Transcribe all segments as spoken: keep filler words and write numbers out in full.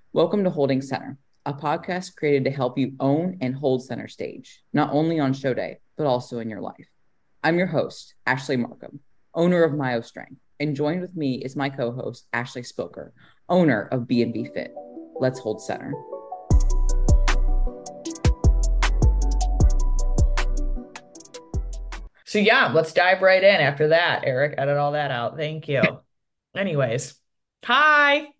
Welcome to Holding Center, a podcast created to help you own and hold center stage, not only on show day, but also in your life. I'm your host, Ashley Markham, owner of Myo Strength, and joined with me is my co-host, Ashley Spilker, owner of B and B Fit. Let's hold center. So yeah, let's dive right in after that. Eric, edit all that out. Thank you. Anyways, hi.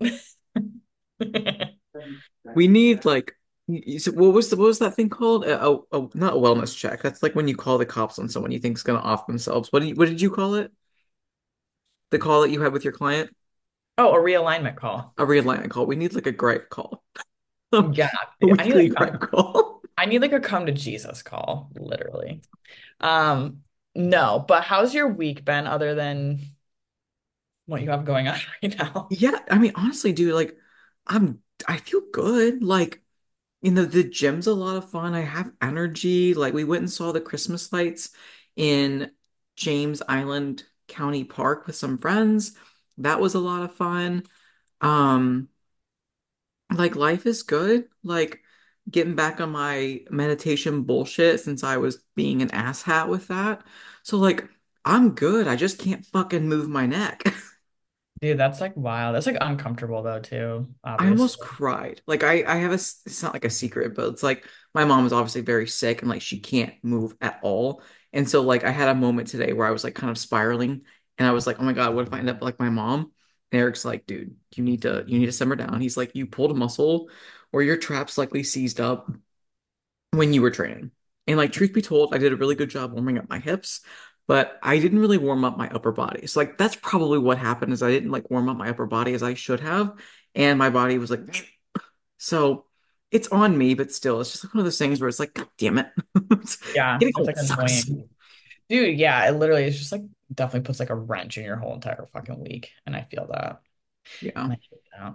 We need like, so what was the what was that thing called? A, a, a- not a wellness check. That's like when you call the cops on someone you think is gonna off themselves. What did you, what did you call it? The call that you had with your client? Oh, a realignment call. A realignment call. We need like a gripe call. A Yeah, I need weekly like gripe come, call. I need like a come to Jesus call, literally. Um, no, but how's your week been other than what you have going on right now? Yeah, I mean, honestly, dude, like I'm I feel good. Like, you know, the gym's a lot of fun. I have energy. Like we went and saw the Christmas lights in James Island County Park with some friends. That was a lot of fun. Um, like life is good. Like getting back on my meditation bullshit since I was being an asshat with that. So like I'm good. I just can't fucking move my neck. Dude, that's like wild. That's like uncomfortable though too, I almost obviously. cried. Like I, I have a, s- it's not like a secret, but it's like my mom is obviously very sick and like she can't move at all. And so like I had a moment today where I was like kind of spiraling and I was like, oh my God, what if I end up like my mom? And Eric's like, dude, you need to, you need to simmer down. He's like, you pulled a muscle or your traps likely seized up when you were training. And like, truth be told, I did a really good job warming up my hips, but I didn't really warm up my upper body. So like, that's probably what happened is I didn't like warm up my upper body as I should have. And my body was like, so it's on me, but still, it's just like one of those things where it's like, God damn it. Yeah, Getting it's old like sucks. annoying. Dude, yeah, it literally is just like definitely puts like a wrench in your whole entire fucking week. And I feel that. Yeah. And I hate that.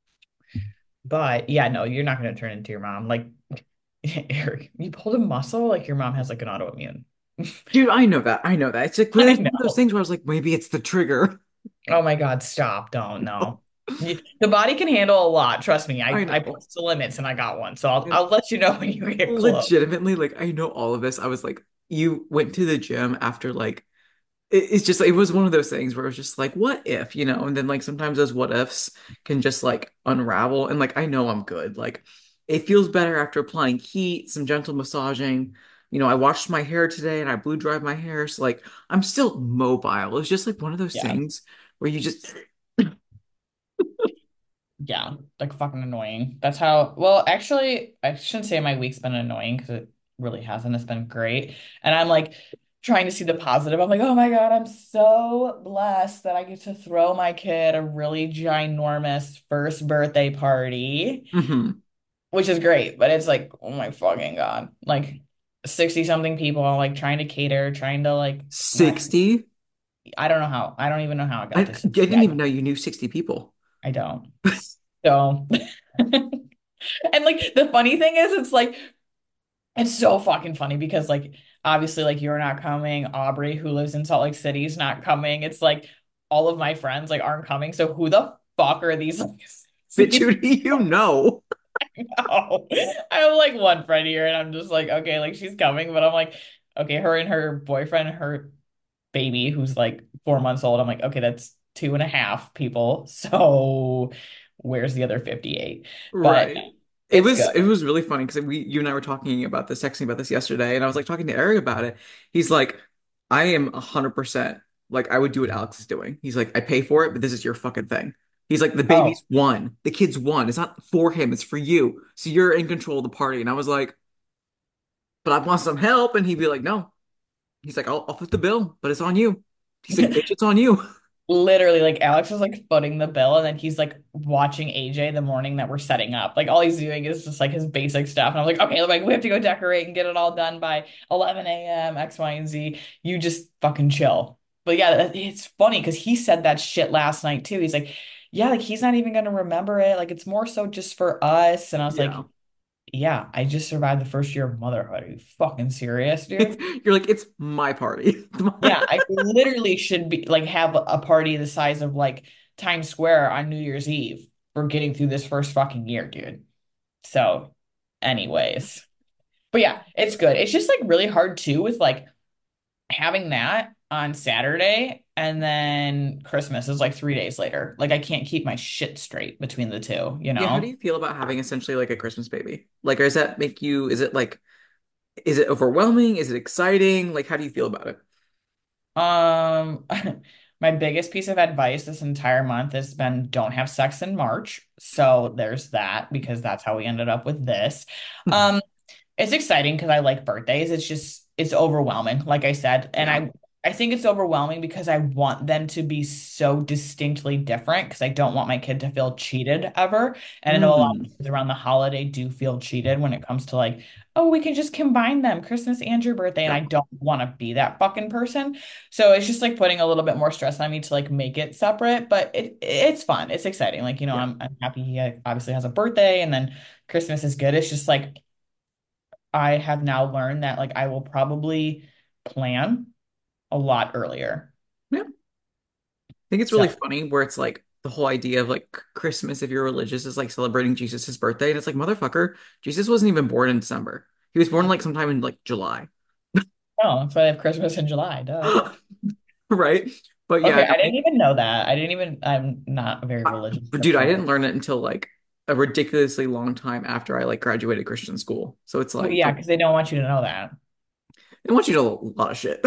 But yeah, no, you're not gonna turn into your mom. Like Eric, you pulled a muscle, like your mom has like an autoimmune. Dude, I know that. I know that. It's like I it's one of those know. things where I was like, maybe it's the trigger. Oh my God, stop. Don't know. The body can handle a lot. Trust me. I, I I know. pushed the limits and I got one. So I'll And I'll let you know when you get close. legitimately, like, I know all of this. I was like, you went to the gym after like it- it's just it was one of those things where it was just like what if you know and then like sometimes those what ifs can just like unravel and like I know I'm good like it feels better after applying heat, some gentle massaging. You know, I washed my hair today and I blew dried my hair, so like I'm still mobile. It's just like one of those Yeah. things where you just Yeah. Like fucking annoying. That's how, well, actually, I shouldn't say my week's been annoying because it really hasn't. It's been great. And I'm like trying to see the positive. I'm like, oh my God, I'm so blessed that I get to throw my kid a really ginormous first birthday party, Mhm. which is great. But it's like, oh my fucking God. Like sixty something people, like trying to cater, trying to like, I, sixty. I don't know how. I don't even know how I I, got I to sixty. didn't I even don't. know you knew sixty people. I don't. So, and like the funny thing is, it's like, it's so fucking funny because like obviously like you're not coming, Aubrey who lives in Salt Lake City is not coming. It's like all of my friends like aren't coming. So who the fuck are these like Bitch, these who do you know? people? I have like one friend here and I'm just like, okay, like she's coming, but I'm like, okay, her and her boyfriend and her baby who's like four months old. I'm like, okay, that's two and a half people. So where's the other fifty-eight? But Right. It it's was good. it was really funny because we you and I were talking about this, texting about this yesterday, and I was like talking to Eric about it. He's like, I am a hundred percent like I would do what Alex is doing. He's like, I pay for it, but this is your fucking thing. He's like, the Oh, baby's won. The kid's won. It's not for him, it's for you. So you're in control of the party. And I was like, but I want some help. And he'd be like, no. He's like, I'll I'll foot the bill, but it's on you. He's like, bitch, it's on you. literally, like Alex is like footing the bill, and then he's like watching A J the morning that we're setting up. Like all he's doing is just like his basic stuff. And I'm like, okay, like we have to go decorate and get it all done by eleven a m, X, Y, and Z. You just fucking chill. But yeah, that- it's funny because he said that shit last night too. He's like, yeah, like he's not even gonna remember it. Like it's more so just for us. And I was like, Yeah. yeah, I just survived the first year of motherhood. Are you fucking serious, It's, dude? you're like, it's my party. Yeah, I literally should be like have a party the size of like Times Square on New Year's Eve. for getting through this first fucking year, dude. So, anyways. But yeah, it's good. It's just like really hard too with like having that on Saturday and then Christmas is like three days later. Like I can't keep my shit straight between the two, you Yeah, how do you know? feel about having essentially like a Christmas baby? Like, does that make you, is it like, is it overwhelming? Is it exciting? Like, how do you feel about it? Um, my biggest piece of advice this entire month has been don't have sex in March. So there's that because that's how we ended up with this. Um, It's exciting because I like birthdays. It's just it's overwhelming, like I said. And Yeah. I I think it's overwhelming because I want them to be so distinctly different because I don't want my kid to feel cheated ever. And I know a lot Mm. of kids around the holiday do feel cheated when it comes to like, oh, we can just combine them, Christmas and your birthday. And I Yeah. don't want to be that fucking person. So it's just like putting a little bit more stress on me to like make it separate, but it it's fun. It's exciting. Like, you know, Yeah. I'm I'm happy he uh, obviously has a birthday and then Christmas is good. It's just like I have now learned that like I will probably plan a lot earlier. Yeah. I think it's really So, funny where it's like the whole idea of like Christmas, if you're religious, is like celebrating Jesus's birthday. And it's like, motherfucker, Jesus wasn't even born in December. He was born like sometime in like July. oh, that's why I have Christmas in July. Duh. Right? But yeah, Okay, I no, didn't even know that. I didn't even, I'm not a very I- religious but dude, I person. didn't learn it until like a ridiculously long time after I like graduated Christian school. So it's Well, like, yeah, don't, because they don't want you to know that. I want you to know a lot of shit.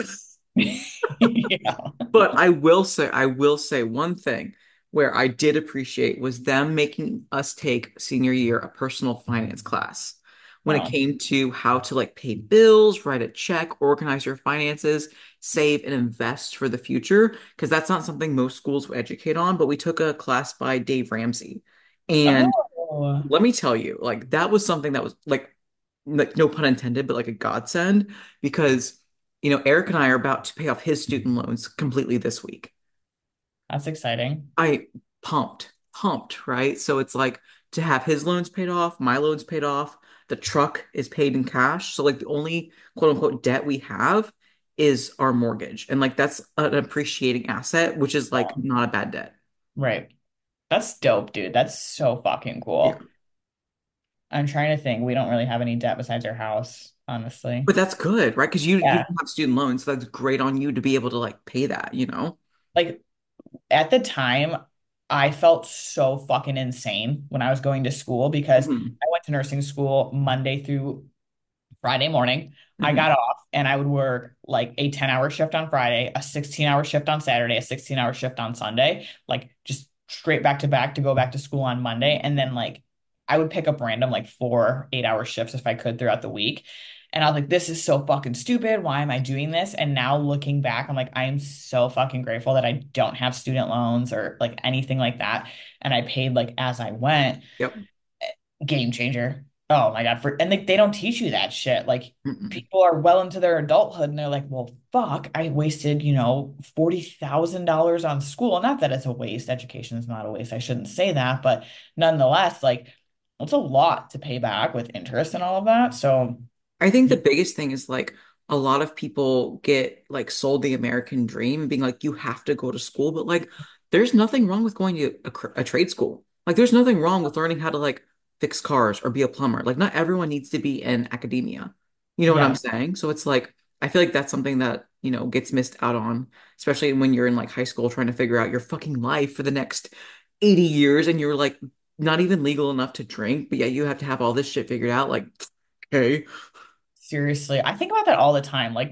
Yeah. But I will say, I will say one thing where I did appreciate was them making us take senior year a personal finance class when it Oh, came to how to like pay bills, write a check, organize your finances, save and invest for the future. Because that's not something most schools will educate on. But we took a class by Dave Ramsey. And oh, let me tell you, like that was something that was like, like no pun intended, but like a godsend because you know Eric and I are about to pay off his student loans completely this week. that's exciting. I pumped, pumped, right? So it's like to have his loans paid off, my loans paid off, the truck is paid in cash. So like the only quote unquote debt we have is our mortgage. And like that's an appreciating asset, which is like Oh, not a bad debt. right. That's dope, dude. That's so fucking Yeah. cool. I'm trying to think. We don't really have any debt besides our house, honestly. But that's good, right? Because you you Yeah. don't have student loans, so that's great on you to be able to like pay that, you know? Like at the time, I felt so fucking insane when I was going to school because Hmm. I went to nursing school Monday through Friday morning. I got Hmm. off and I would work like a ten hour shift on Friday, a sixteen hour shift on Saturday, a sixteen hour shift on Sunday, like just straight back to back to go back to school on Monday. And then like I would pick up random like four, eight hour shifts if I could throughout the week. And I was like, this is so fucking stupid. Why am I doing this? And now looking back, I'm like, I'm so fucking grateful that I don't have student loans or like anything like that. And I paid like as I went. Yep. Game changer. Oh my God. For and they, they don't teach you that shit. Like Mm-mm. people are well into their adulthood and they're like, well, fuck, I wasted, you know, forty thousand dollars on school. Not that it's a waste. Education is not a waste. I shouldn't say that, but nonetheless, like it's a lot to pay back with interest and all of that. So I think the yeah, biggest thing is like a lot of people get like sold the American dream and being like, you have to go to school, but like there's nothing wrong with going to a, cr- a trade school. Like there's nothing wrong with learning how to like fix cars or be a plumber. Like not everyone needs to be in academia. You know what I'm yeah, saying? So it's like I feel like that's something that, you know, gets missed out on, especially when you're in like high school trying to figure out your fucking life for the next eighty years and you're like not even legal enough to drink, but yeah, you have to have all this shit figured out. Like, okay. seriously. I think about that all the time. Like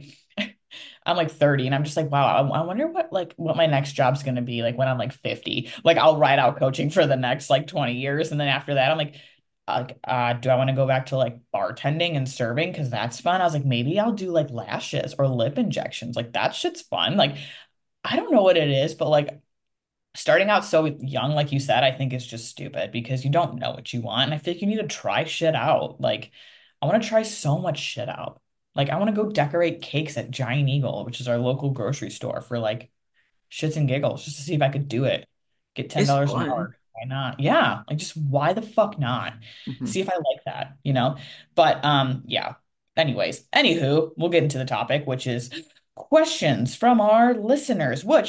I'm like thirty and I'm just like, wow, I, I wonder what like what my next job's gonna be like when I'm like fifty. Like I'll ride out coaching for the next like twenty years. And then after that, I'm like, uh, uh, do I want to go back to like bartending and serving? Because that's fun. I was like, maybe I'll do like lashes or lip injections. Like that shit's fun. Like I don't know what it is, but like starting out so young, like you said, I think is just stupid because you don't know what you want. And I feel like you need to try shit out. Like, I want to try so much shit out. Like, I want to go decorate cakes at Giant Eagle, which is our local grocery store, for like shits and giggles, just to see if I could do it. Get It's ten dollars an fun. hour. Why not? Yeah. Like, just why the fuck not? Mhm. See if I like that, you know? But, um, yeah. Anyways, anywho, we'll get into the topic, which is questions from our listeners, which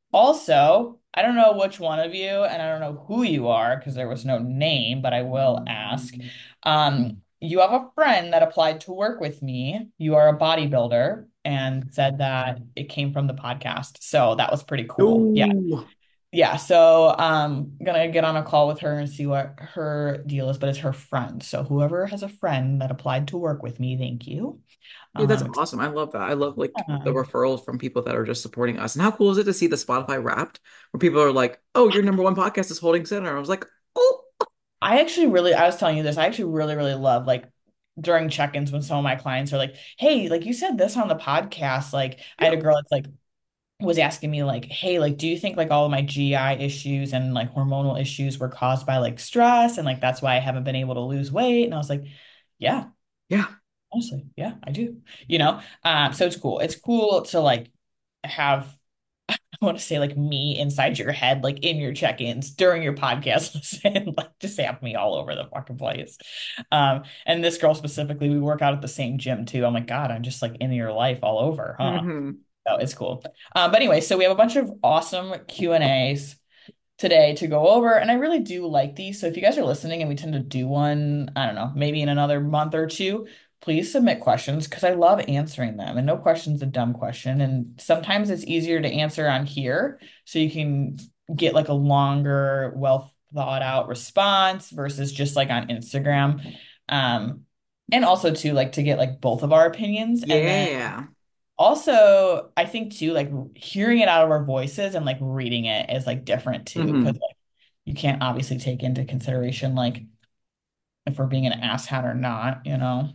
Also, I don't know which one of you, and I don't know who you are because there was no name, but I will ask. Um, you have a friend that applied to work with me. You are a bodybuilder and said that it came from the podcast. So that was pretty cool. Yeah. No. Yeah. So um gonna get on a call with her and see what her deal is, but it's her friend. So whoever has a friend that applied to work with me, thank you. Yeah, that's Um, awesome. I love that. I love like the yeah. referrals from people that are just supporting us. And how cool is it to see the Spotify Wrapped where people are like, "Oh, your number one podcast is holding center." I was like, "Oh, I actually really, I was telling you this, I actually really, really love like during check-ins when some of my clients are like, hey, like you said this on the podcast. Like I yeah, had a girl that's like was asking me like, hey, like do you think like all of my G I issues and like hormonal issues were caused by like stress and like that's why I haven't been able to lose weight? And I was like, yeah, yeah." honestly, yeah, I do. You know? Um, so it's cool. It's cool to like have I want to say like me inside your head, like in your check-ins during your podcast listen, like just have me all over the fucking place. Um, and this girl specifically, we work out at the same gym too. I'm like, God, I'm just like in your life all over, huh? Hmm. So it's cool. Um, but anyway, so we have a bunch of awesome Q and A's today to go over, and I really do like these. So if you guys are listening and we tend to do one, I don't know, maybe in another month or two, please submit questions because I love answering them. And no question's a dumb question. And sometimes it's easier to answer on here so you can get like a longer, well thought out response versus just like on Instagram. Um, and also too, like to get like both of our opinions. And then Yeah. also, I think too, like hearing it out of our voices and like reading it is like different too, because Hmm. like you can't obviously take into consideration like if we're being an asshat or not, you know.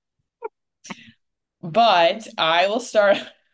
But I will start.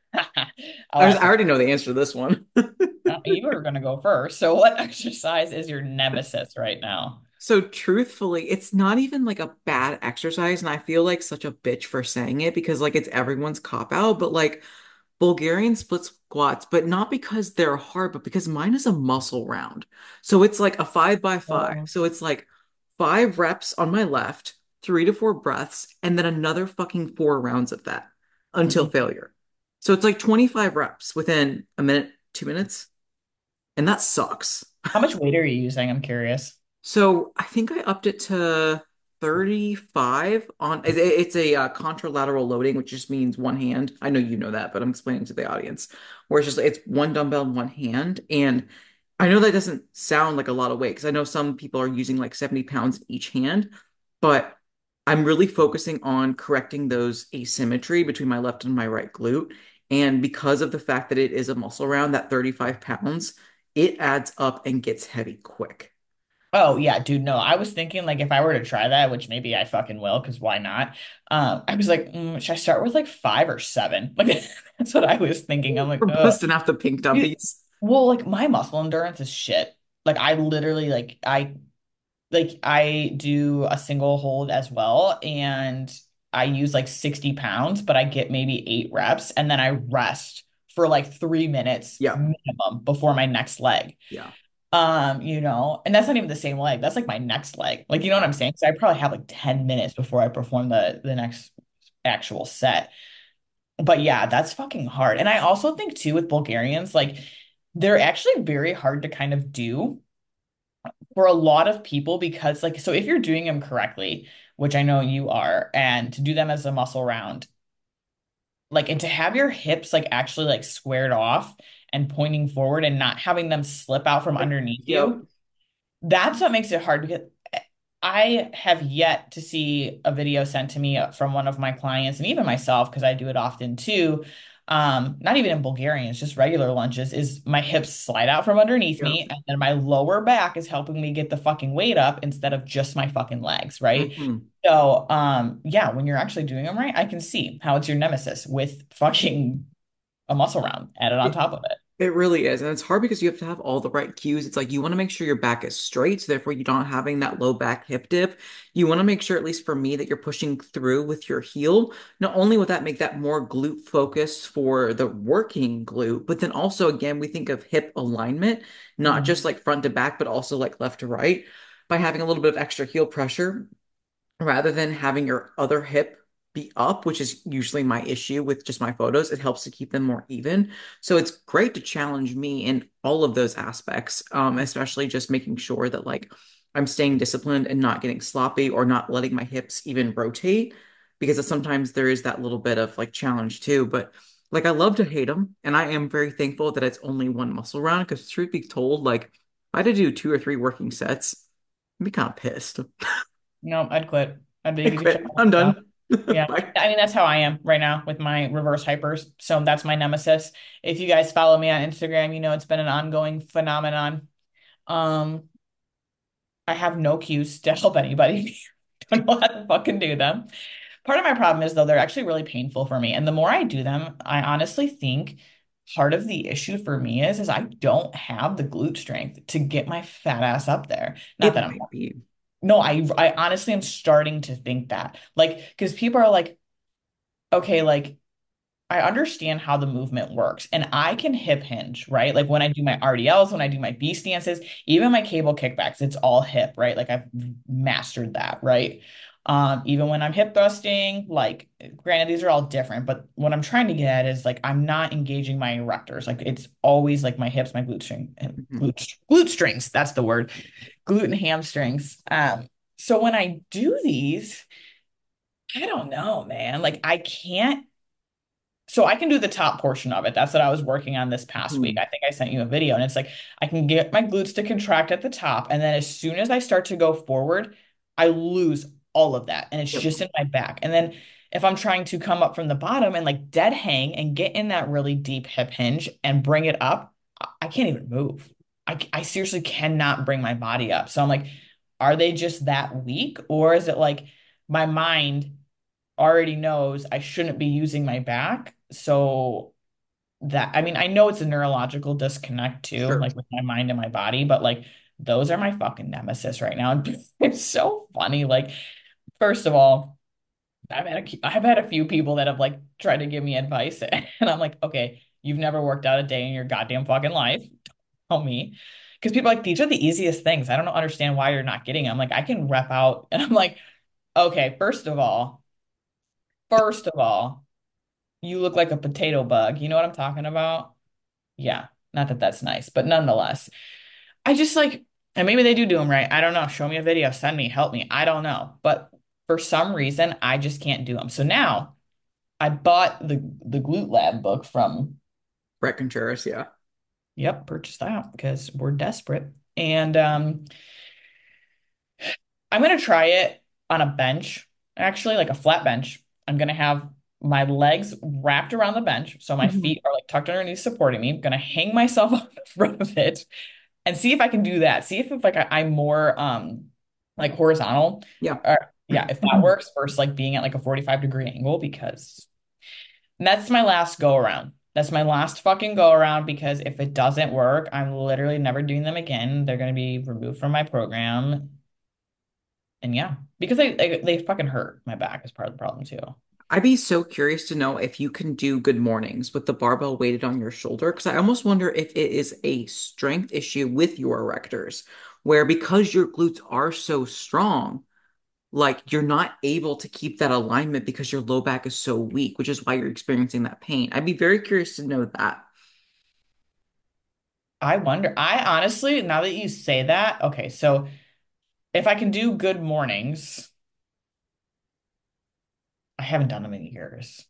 I'll I, was, ask I you. already know the answer to this one. Uh, You were gonna go first. So, what exercise is your nemesis right now? So truthfully, it's not even like a bad exercise, and I feel like such a bitch for saying it because like it's everyone's cop out, but like Bulgarian split squats, but not because they're hard, but because mine is a muscle round. So it's like a five by five. Oh, So it's like five reps on my left, three to four breaths, and then another fucking four rounds of that until mhm. failure. So it's like twenty-five reps within a minute, two minutes, and that sucks. How much weight are you using? I'm curious. So I think I upped it to thirty-five on it- it's a uh, contralateral loading, which just means one hand. I know you know that, but I'm explaining to the audience where it's just it's one dumbbell in one hand. And I know that doesn't sound like a lot of weight because I know some people are using like seventy pounds in each hand, but I'm really focusing on correcting those asymmetry between my left and my right glute. And because of the fact that it is a muscle round, that thirty-five pounds, it adds up and gets heavy quick. Oh yeah, dude. No, I was thinking like if I were to try that, which maybe I fucking will, because why not? Um, I was like, mm, should I start with like five or seven? Like that's what I was thinking. I'm like, We're oh, busting out the pink dummies. well, like my muscle endurance is shit. Like I literally like I like I do a single hold as well, and I use like sixty pounds, but I get maybe eight reps, and then I rest for like three minutes Yeah, minimum before my next leg. yeah, Um, you know, and that's not even the same leg. That's like my next leg. Like, you know what yeah. I'm saying? So I probably have like ten minutes before I perform the the next actual set. But yeah, that's fucking hard. And I also think too with Bulgarians, like they're actually very hard to kind of do for a lot of people because like so if you're doing them correctly, which I know you are, and to do them as a muscle round, like and to have your hips like actually like squared off and pointing forward and not having them slip out from underneath Yep. you. That's what makes it hard because I have yet to see a video sent to me from one of my clients and even myself, because I do it often too. Um, not even in Bulgarian, it's just regular lunges, is my hips slide out from underneath Yep. me, and then my lower back is helping me get the fucking weight up instead of just my fucking legs, right? Hmm. So, um, yeah, when you're actually doing them right, I can see how it's your nemesis with fucking a muscle round added on It top of it. it really is. And it's hard because you have to have all the right cues. It's like you want to make sure your back is straight, so therefore you're not having that low back hip dip. You want to make sure, at least for me, that you're pushing through with your heel. Not only will that make that more glute focused for the working glute, but then also again, we think of hip alignment, not Mhm. just like front to back, but also like left to right by having a little bit of extra heel pressure rather than having your other hip be up, which is usually my issue with just my photos. It helps to keep them more even. So it's great to challenge me in all of those aspects, um, especially just making sure that like I'm staying disciplined and not getting sloppy or not letting my hips even rotate because sometimes there is that little bit of like challenge too. But like I love to hate them, and I am very thankful that it's only one muscle round because truth be told, like if I had to do two or three working sets, I'd be kind of pissed. No, I'd quit. I'd I be, get your quit. I'm stuff. done. Yeah. Bye. I mean, that's how I am right now with my reverse hypers. So that's my nemesis. If you guys follow me on Instagram, you know it's been an ongoing phenomenon. Um, I have no cues to help anybody. Don't know how to fucking do them. Part of my problem is though they're actually really painful for me. And the more I do them, I honestly think part of the issue for me is is I don't have the glute strength to get my fat ass up there. Not It that I'm might be. no, I I honestly am starting to think that. Like, because people are like, okay, like I understand how the movement works and I can hip hinge, right? Like when I do my R D Ls, when I do my B stances, even my cable kickbacks, it's all hip, right? Like I've mastered that, right? Um, even when I'm hip thrusting, like granted, these are all different, but what I'm trying to get at is like I'm not engaging my erectors. Like it's always like my hips, my glute string, Mhm. glute, glute strings, that's the word, glute and hamstrings. Um, so when I do these, I don't know, man. Like I can't so I can do the top portion of it. That's what I was working on this past week. Mhm. I think I sent you a video and it's like I can get my glutes to contract at the top. And then as soon as I start to go forward, I lose all of that. And it's Yep. just in my back. And then if I'm trying to come up from the bottom and like dead hang and get in that really deep hip hinge and bring it up, I I can't even move. I, I seriously cannot bring my body up. So I'm like, are they just that weak? Or is it like my mind already knows I shouldn't be using my back. So that, I mean, I know it's a neurological disconnect too, Sure. like with my mind and my body, but like those are my fucking nemesis right now. And it's so funny. Like, first of all, I've had a, I've had a few people that have like tried to give me advice, and I'm like, okay, you've never worked out a day in your goddamn fucking life. Tell me. Because people are like, these are the easiest things. I don't understand why you're not getting them. Like, I can rep out, and I'm like, okay, first of all, first of all, you look like a potato bug. You know what I'm talking about? Yeah. Not that that's nice, but nonetheless, I just like, and maybe they do do them right. I don't know. Show me a video, send me, help me. I don't know. But for some reason, I just can't do them. So now I bought the the Glute Lab book from, Brett Contreras, yeah. yep, purchased that because we're desperate. And um, I'm gonna try it on a bench, actually, like a flat bench. I'm gonna have my legs wrapped around the bench, so my Mhm. feet are like tucked underneath, supporting me. I'm gonna hang myself on the front of it and see if I can do that. See if, if like I, I'm more um like horizontal, Yeah. or yeah, if that works versus like being at like a forty-five degree angle because and that's my last go around. That's my last fucking go around because if it doesn't work, I'm literally never doing them again. They're gonna be removed from my program. And yeah, because they, they they fucking hurt my back is part of the problem too. I'd be so curious to know if you can do good mornings with the barbell weighted on your shoulder, because I almost wonder if it is a strength issue with your erectors, where because your glutes are so strong, like you're not able to keep that alignment because your low back is so weak, which is why you're experiencing that pain. I'd be very curious to know that. I wonder, I honestly, now that you say that, okay, so if I can do good mornings, I haven't done them in years.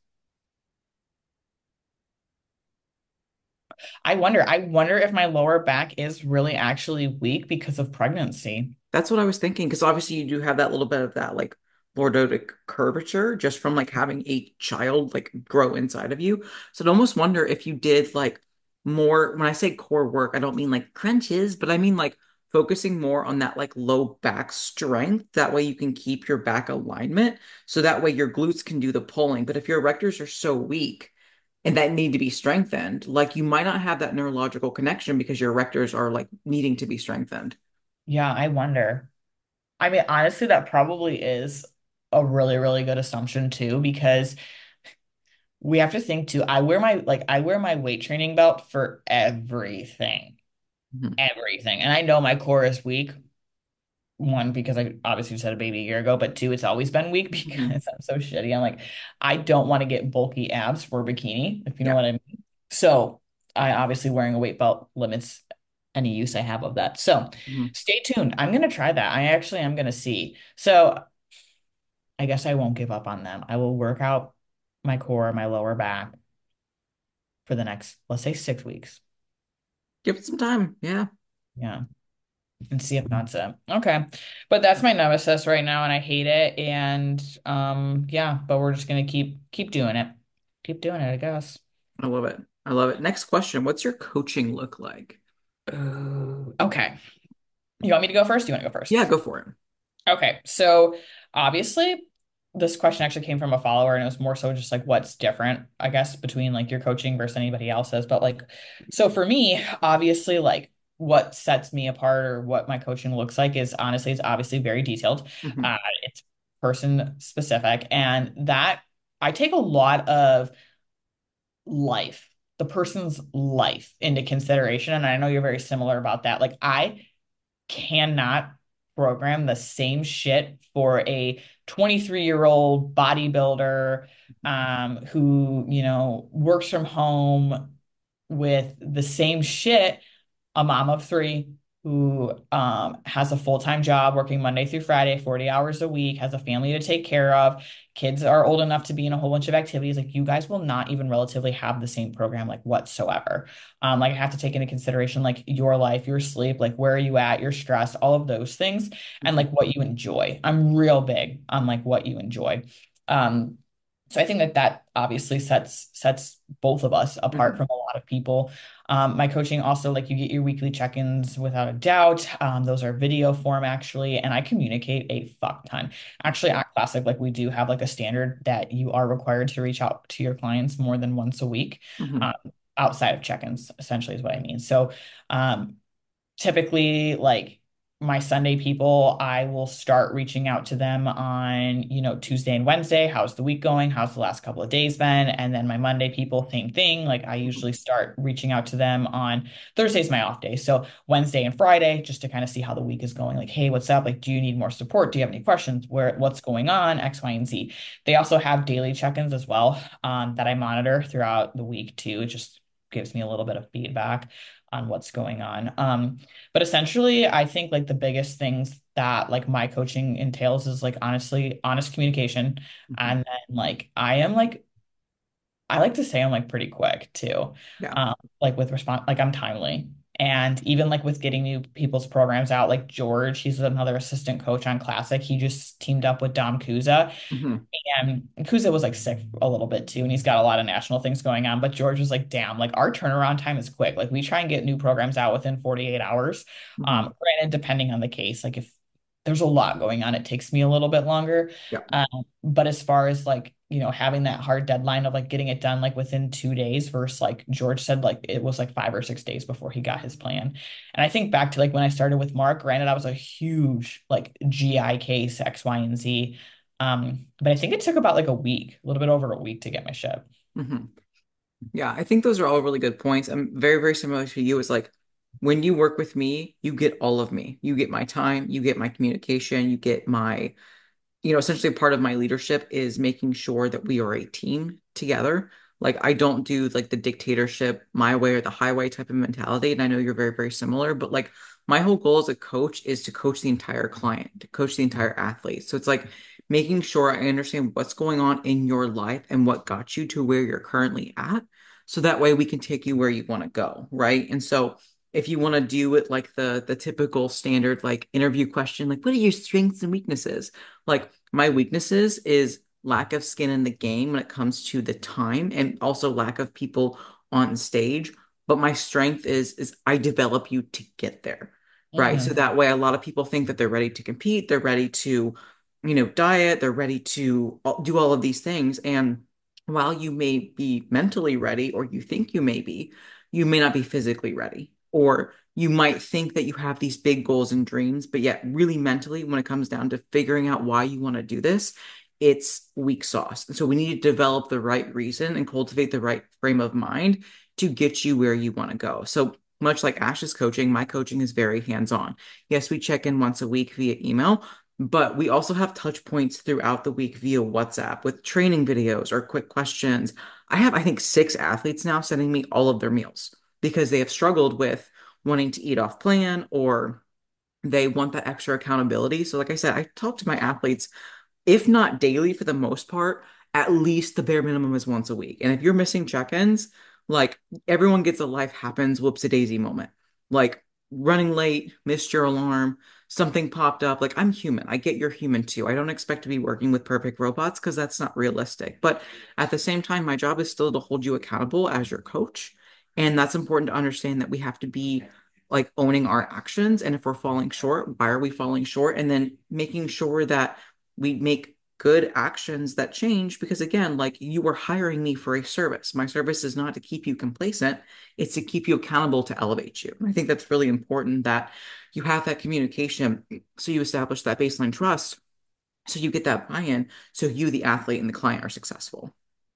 I wonder, I wonder if my lower back is really actually weak because of pregnancy. That's what I was thinking, because obviously you do have that little bit of that like lordotic curvature just from like having a child like grow inside of you. So I'd almost wonder if you did like more, when I say core work, I don't mean like crunches, but I mean like focusing more on that like low back strength. That way you can keep your back alignment. So that way your glutes can do the pulling. But if your erectors are so weak and that need to be strengthened, like you might not have that neurological connection because your erectors are like needing to be strengthened. Yeah, I wonder. I mean, honestly, that probably is a really, really good assumption too, because we have to think too. I wear my like I wear my weight training belt for everything. Mhm. Everything. And I know my core is weak. one, because I obviously just had a baby a year ago, but two, it's always been weak Hmm. because I'm so shitty. I'm like, I don't want to get bulky abs for a bikini, if you know Yeah. what I mean. So I obviously wearing a weight belt limits any use I have of that. So Hmm. stay tuned. I'm gonna try that. I actually am gonna see. So I guess I won't give up on them. I will work out my core, my lower back for the next, let's say, six weeks. Give it some time. Yeah. Yeah. And see if that's it. Okay. But that's my nemesis right now and I hate it. And um yeah, but we're just gonna keep keep doing it. Keep doing it, I guess. I love it. I love it. Next question. What's your coaching look like? Ooh, okay. You want me to go first? You want to go first? Yeah, go for it. Okay. So obviously this question actually came from a follower and it was more so just like what's different, I guess, between like your coaching versus anybody else's. But like, so for me, obviously, like what sets me apart or what my coaching looks like is honestly, it's obviously very detailed. Hmm. Uh, it's person specific. And that I take a lot of life, the person's life into consideration. And I know you're very similar about that. Like, I cannot program the same shit for a twenty-three year old bodybuilder um, who, you know, works from home with the same shit, a mom of three who um, has a full-time job working Monday through Friday, forty hours a week, has a family to take care of. Kids are old enough to be in a whole bunch of activities. Like you guys will not even relatively have the same program like whatsoever. Um, like I have to take into consideration like your life, your sleep, like where are you at, your stress, all of those things, and like what you enjoy. I'm real big on like what you enjoy. Um, so I think that that obviously sets sets both of us apart Hmm. from a lot of people. Um, my coaching also, like you get your weekly check-ins without a doubt. Um, those are video form actually, and I communicate a fuck ton. Actually, at Classic, like we do have like a standard that you are required to reach out to your clients more than once a week, Hmm. um, outside of check-ins, essentially is what I mean. So, um, typically like my Sunday people, I will start reaching out to them on, you know, Tuesday and Wednesday. How's the week going? How's the last couple of days been? And then my Monday people, same thing. Like I usually start reaching out to them on Thursday's my off day. So Wednesday and Friday, just to kind of see how the week is going. Like, hey, what's up? Like, do you need more support? Do you have any questions? Where, what's going on? X, Y, and Z. They also have daily check-ins as well, um, that I monitor throughout the week too. It just gives me a little bit of feedback on what's going on. Um, but essentially, I think like the biggest things that like my coaching entails is like honestly honest communication. Hmm. And then like I am like I like to say I'm like pretty quick too. Yeah. Um, like with response, like I'm timely. And even like with getting new people's programs out, like George, he's another assistant coach on Classic. He just teamed up with Dom Kuza. Hmm. And Kuza was like sick a little bit too, and he's got a lot of national things going on. But George was like, damn, like our turnaround time is quick. Like we try and get new programs out within forty-eight hours. Hmm. Um, granted, depending on the case, like if there's a lot going on, it takes me a little bit longer. Yeah. Um, but as far as like, you know, having that hard deadline of like getting it done like within two days versus like George said, like it was like five or six days before he got his plan. And I think back to like when I started with Mark, granted, I was a huge like G I case, X, Y, and Z. Um, but I think it took about like a week, a little bit over a week to get my ship. Hmm. Yeah, I think those are all really good points. I'm very, very similar to you. It's like when you work with me, you get all of me. You get my time, you get my communication, you get my, you know, essentially part of my leadership is making sure that we are a team together. Like I don't do like the dictatorship, my way or the highway type of mentality. And I know you're very, very similar, but like my whole goal as a coach is to coach the entire client, to coach the entire athlete. So it's like making sure I understand what's going on in your life and what got you to where you're currently at. So that way we can take you where you want to go, right? And so if you want to do it like the the typical standard like interview question, like what are your strengths and weaknesses? Like my weaknesses is lack of skin in the game when it comes to the time and also lack of people on stage. But my strength is is I develop you to get there. Right. So Hmm. that way a lot of people think that they're ready to compete, they're ready to, you know, diet, they're ready to do all of these things. And while you may be mentally ready or you think you may be, you may not be physically ready. Or you might think that you have these big goals and dreams, but yet really mentally, when it comes down to figuring out why you want to do this, it's weak sauce. And so we need to develop the right reason and cultivate the right frame of mind to get you where you want to go. So much like Ash's coaching, my coaching is very hands-on. Yes, we check in once a week via email, but we also have touch points throughout the week via WhatsApp with training videos or quick questions. I have, I think, six athletes now sending me all of their meals because they have struggled with wanting to eat off plan or they want that extra accountability. So, like I said, I talk to my athletes, if not daily for the most part, at least the bare minimum is once a week. And if you're missing check-ins, like everyone gets a life happens whoops a daisy moment. Like running late, missed your alarm, something popped up. Like I'm human. I get you're human too. I don't expect to be working with perfect robots because that's not realistic. But at the same time, my job is still to hold you accountable as your coach. And that's important to understand that we have to be like owning our actions. And if we're falling short, why are we falling short? And then making sure that we make good actions that change because again, like you were hiring me for a service. My service is not to keep you complacent, it's to keep you accountable to elevate you. And I think that's really important that you have that communication so you establish that baseline trust so you get that buy-in so you the athlete and the client are successful.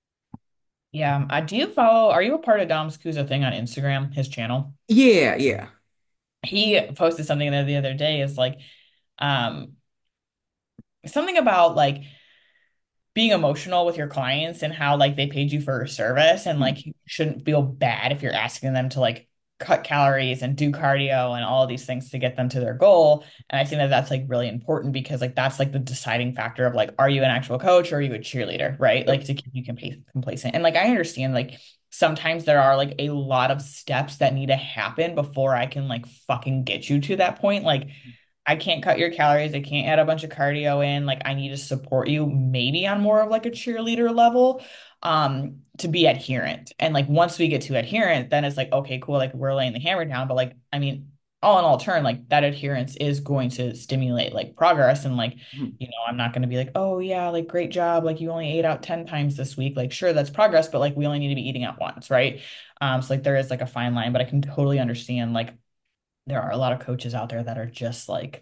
Yeah. Uh, do you follow, are you a part of Dom's Kuza thing on Instagram, his channel? Yeah, yeah. He posted something there the other day is like, um, something about like being emotional with your clients and how like they paid you for a service and Mhm. like you shouldn't feel bad if you're asking them to like cut calories and do cardio and all of these things to get them to their goal. And I think that that's like really important because like that's like the deciding factor of like, are you an actual coach or are you a cheerleader, right? Like Yep. to keep you compla- complacent. And like I understand like sometimes there are like a lot of steps that need to happen before I can like fucking get you to that point. Like I can't cut your calories. I can't add a bunch of cardio in. Like I need to support you maybe on more of like a cheerleader level um to be adherent. And like once we get to adherent, then it's like, okay, cool, like we're laying the hammer down. But like, I mean, all in all turn, like that adherence is going to stimulate like progress. And like, Mhm. you know, I'm not going to be like, oh yeah, like great job. Like you only ate out ten times this week. Like, sure, that's progress, but like we only need to be eating out once, right? Um, so like there is like a fine line, but I can totally understand like there are a lot of coaches out there that are just like,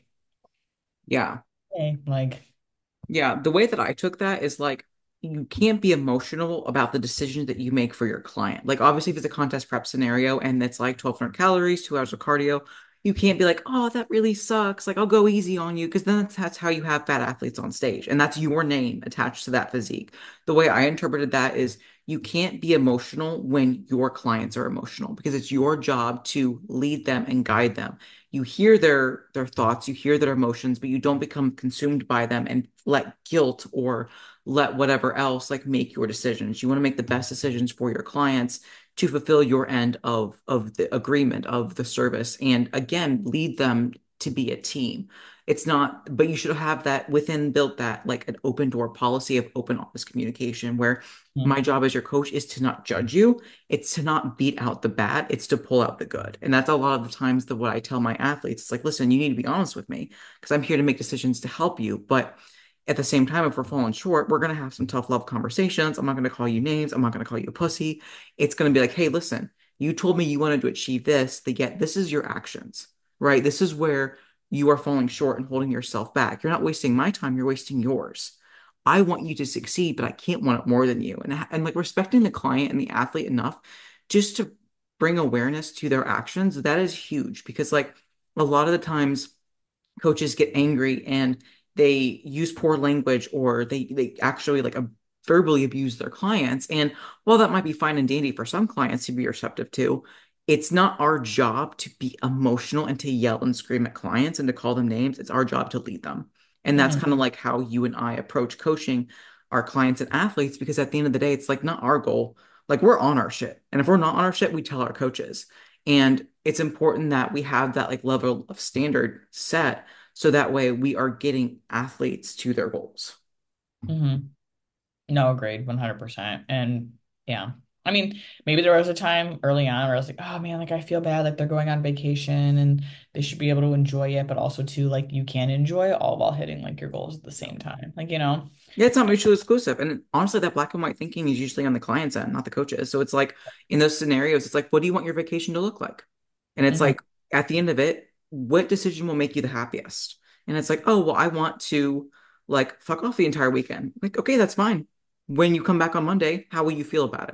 Yeah. hey, like, Yeah, the way that I took that is like you can't be emotional about the decisions that you make for your client. Like obviously if it's a contest prep scenario and it's like twelve hundred calories, two hours of cardio, you can't be like, "Oh, that really sucks. Like I'll go easy on you," because then that's, that's how you have fat athletes on stage and that's your name attached to that physique. The way I interpreted that is you can't be emotional when your clients are emotional because it's your job to lead them and guide them. You hear their their thoughts, you hear their emotions, but you don't become consumed by them and let guilt or let whatever else like make your decisions. You want to make the best decisions for your clients to fulfill your end of of the agreement of the service and again lead them to be a team. It's not, but you should have that within built that like an open door policy of open office communication where my mm, job as your coach is to not judge you, it's to not beat out the bad, it's to pull out the good. And that's a lot of the times the what I tell my athletes. It's like, listen, you need to be honest with me because I'm here to make decisions to help you. But at the same time, if we're falling short, we're gonna have some tough love conversations. I'm not gonna call you names. I'm not gonna call you a pussy. It's gonna be like, hey, listen, you told me you wanted to achieve this, the yet this is your actions, right? This is where you are falling short and holding yourself back. You're not wasting my time, you're wasting yours. I want you to succeed, but I can't want it more than you. And and like respecting the client and the athlete enough just to bring awareness to their actions, that is huge because like a lot of the times coaches get angry and they use poor language or they they actually like a, verbally abuse their clients. And while that might be fine and dandy for some clients to be receptive to, it's not our job to be emotional and to yell and scream at clients and to call them names. It's our job to lead them. And that's mhm, kind of like how you and I approach coaching our clients and athletes because at the end of the day, it's like not our goal. Like we're on our shit. And if we're not on our shit, we tell our coaches. And it's important that we have that like level of standard set so that way we are getting athletes to their goals. mhm. No, agreed, one hundred percent. And yeah, I mean, maybe there was a time early on where I was like, oh man, like I feel bad, like they're going on vacation and they should be able to enjoy it, but also too, like you can enjoy it all while hitting like your goals at the same time. Like, you know, Yeah, it's not mutually exclusive. And honestly, that black and white thinking is usually on the client's end, not the coaches. So it's like in those scenarios, it's like, what do you want your vacation to look like? And it's mhm, like at the end of it, what decision will make you the happiest? And it's like, oh, well, I want to like fuck off the entire weekend. Like, okay, that's fine. When you come back on Monday, how will you feel about it?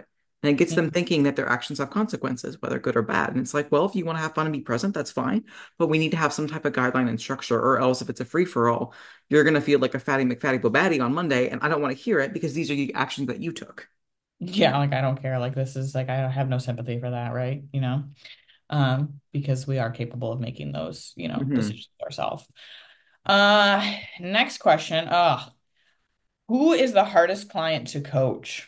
And it gets them Mhm. thinking that their actions have consequences, whether good or bad. And it's like, well, if you want to have fun and be present, that's fine. But we need to have some type of guideline and structure, or else if it's a free for all, you're going to feel like a fatty McFatty Bobaddy on Monday. And I don't want to hear it because these are the actions that you took. Yeah, like I don't care. Like this is like I have no sympathy for that, right? You know, um, because we are capable of making those, you know, Hmm. decisions ourselves. Uh, next question. Uh, who is the hardest client to coach?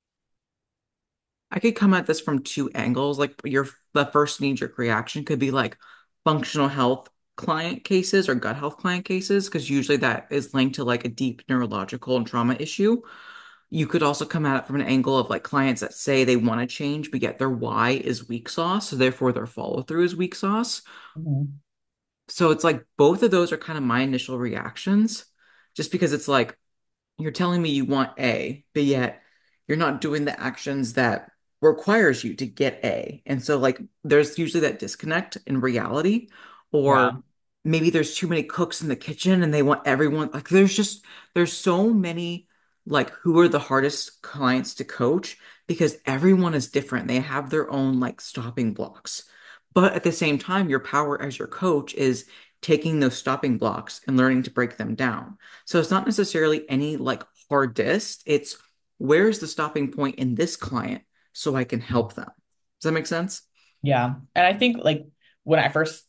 I could come at this from two angles. Like your the first knee-jerk reaction could be like functional health client cases or gut health client cases, because usually that is linked to like a deep neurological and trauma issue. You could also come at it from an angle of like clients that say they want to change, but yet their why is weak sauce, so therefore their follow through is weak sauce. Mhm. So it's like both of those are kind of my initial reactions, just because it's like you're telling me you want A, but yet you're not doing the actions that requires you to get A. And so like there's usually that disconnect in reality, or Yeah. maybe there's too many cooks in the kitchen and they want everyone like there's just there's so many like who are the hardest clients to coach because everyone is different. They have their own like stopping blocks. But at the same time, your power as your coach is taking those stopping blocks and learning to break them down. So it's not necessarily any like hardest. It's where's the stopping point in this client so I can help them. Does that make sense? Yeah. And I think like when I first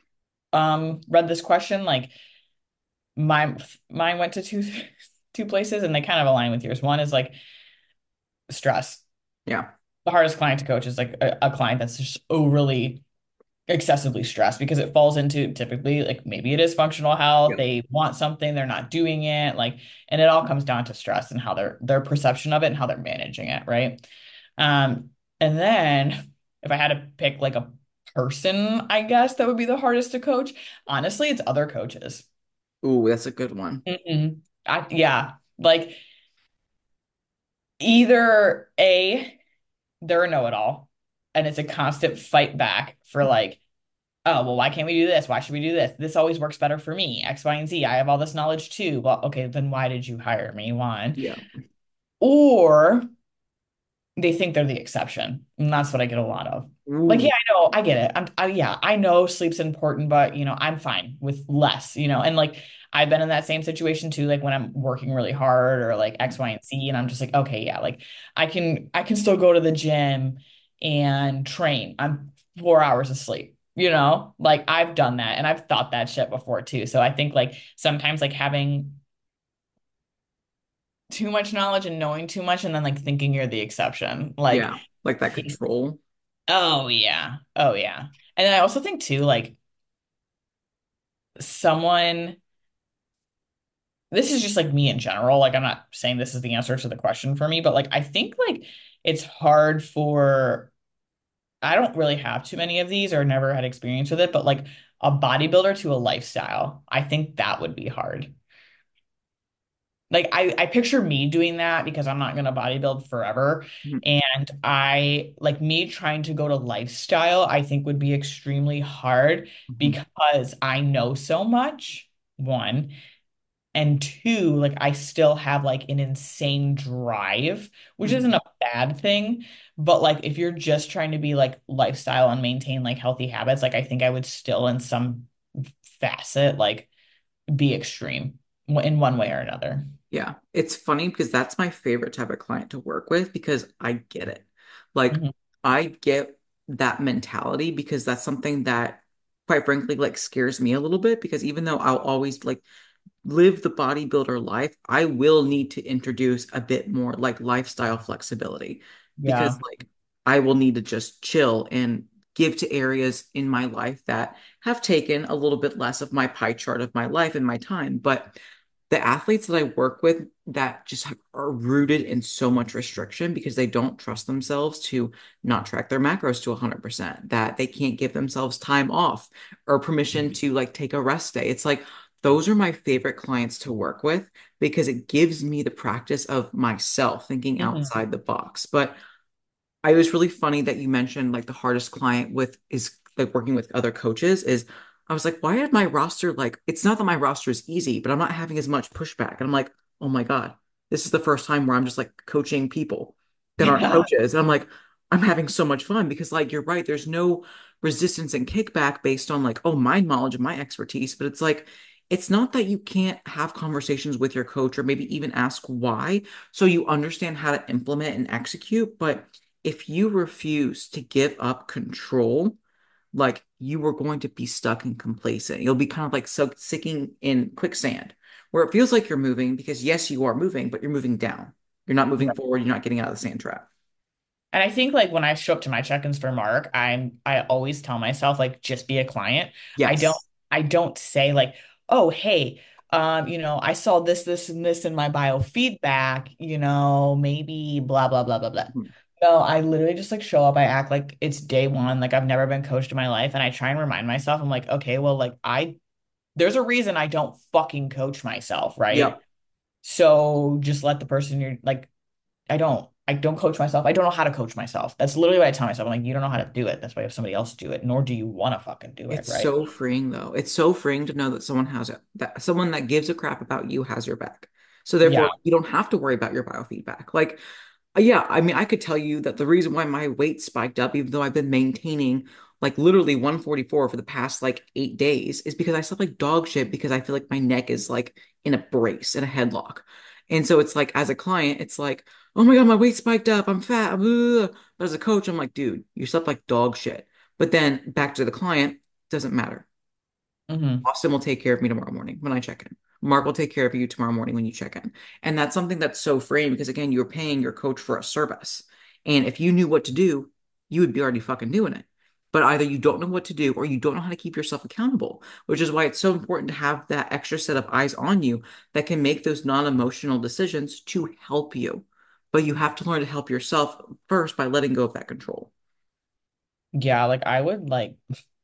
um read this question, like my mine went to two two places and they kind of align with yours. One is like stress. Yeah. The hardest client to coach is like a, a client that's just overly excessively stressed because it falls into typically like maybe it is functional health. Yep. They want something, they're not doing it, like, and it all comes down to stress and how their their perception of it and how they're managing it, right? Um, and then if I had to pick like a person, I guess that would be the hardest to coach. Honestly, it's other coaches. Ooh, that's a good one. Mm-mm. I, yeah, like either A, they're a know-it-all, and it's a constant fight back for like, oh, well, why can't we do this? Why should we do this? This always works better for me, X, Y, and Z. I have all this knowledge too. Well, okay, then why did you hire me? One. Yeah. Or they think they're the exception. And that's what I get a lot of. Like, yeah, Ooh. I know, I get it. I'm, I, yeah, I know sleep's important, but you know, I'm fine with less, you know, and like I've been in that same situation too, like when I'm working really hard or like X, Y, and Z, and I'm just like, okay, yeah, like I can, I can still go to the gym and train. I'm four hours of sleep, you know, like I've done that and I've thought that shit before too. So I think like sometimes like having too much knowledge and knowing too much and then like thinking you're the exception, like Yeah. Like that control. oh yeah. Oh yeah. And then I also think too, like someone, this is just like me in general. Like I'm not saying this is the answer to the question for me, but like I think like it's hard for, I don't really have too many of these or never had experience with it, but like a bodybuilder to a lifestyle, I think that would be hard. Like I, I picture me doing that because I'm not gonna bodybuild forever. Mhm. And I like me trying to go to lifestyle, I think would be extremely hard Mhm. because I know so much, one, and two, like I still have like an insane drive, which isn't Mhm. a bad thing. But like if you're just trying to be like lifestyle and maintain like healthy habits, like I think I would still in some facet like be extreme in one way or another. Yeah. It's funny because that's my favorite type of client to work with because I get it. Like Mhm. I get that mentality because that's something that quite frankly like scares me a little bit because even though I'll always like live the bodybuilder life, I will need to introduce a bit more like lifestyle flexibility because Yeah. like I will need to just chill and give to areas in my life that have taken a little bit less of my pie chart of my life and my time. But the athletes that I work with that just have, are rooted in so much restriction because they don't trust themselves to not track their macros to one hundred percent, that they can't give themselves time off or permission to like take a rest day. It's like those are my favorite clients to work with because it gives me the practice of myself thinking Mhm. outside the box. But I was really funny that you mentioned like the hardest client with is like working with other coaches is I was like, why did my roster like it's not that my roster is easy, but I'm not having as much pushback. And I'm like, oh my God, this is the first time where I'm just like coaching people. that aren't Yeah. coaches. And I'm like, I'm having so much fun because like you're right, there's no resistance and kickback based on like, oh, my knowledge and my expertise. But it's like, it's not that you can't have conversations with your coach or maybe even ask why, so you understand how to implement and execute. But if you refuse to give up control, like you are going to be stuck and complacent. You'll be kind of like so sinking in quicksand where it feels like you're moving because yes, you are moving, but you're moving down. You're not moving forward. You're not getting out of the sand trap. And I think like when I show up to my check-ins for Mark, I'm I always tell myself like just be a client. I don't Yes. I don't say like, "Oh, hey, um, you know, I saw this, this, and this in my biofeedback, you know, maybe blah blah blah blah blah." Mhm. No, I literally just like show up. I act like it's day one, like I've never been coached in my life, and I try and remind myself, I'm like, okay, well, like I there's a reason I don't fucking coach myself, right? Yep. So just let the person you're like I don't. I don't coach myself. I don't know how to coach myself. That's literally what I tell myself. I'm like, you don't know how to do it. That's why you have somebody else do it, nor do you want to fucking do it, It's right? so freeing though. It's so freeing to know that someone has it, that someone that gives a crap about you has your back. So Yeah. therefore, you don't have to worry about your biofeedback. Like, uh, yeah, I mean, I could tell you that the reason why my weight spiked up, even though I've been maintaining like literally one forty-four for the past like eight days, is because I slept like dog shit because I feel like my neck is like in a brace, in a headlock. And so it's like, as a client, it's like, oh my God, my weight spiked up. I'm fat. I'm, ugh. But as a coach, I'm like, dude, you slept like dog shit. But then back to the client, doesn't matter. Hmm. Austin will take care of me tomorrow morning when I check in. Mark will take care of you tomorrow morning when you check in. And that's something that's so freeing because, again, you're paying your coach for a service. And if you knew what to do, you would be already fucking doing it. But either you don't know what to do or you don't know how to keep yourself accountable, which is why it's so important to have that extra set of eyes on you that can make those non-emotional decisions to help you. But you have to learn to help yourself first by letting go of that control. Yeah, like I would like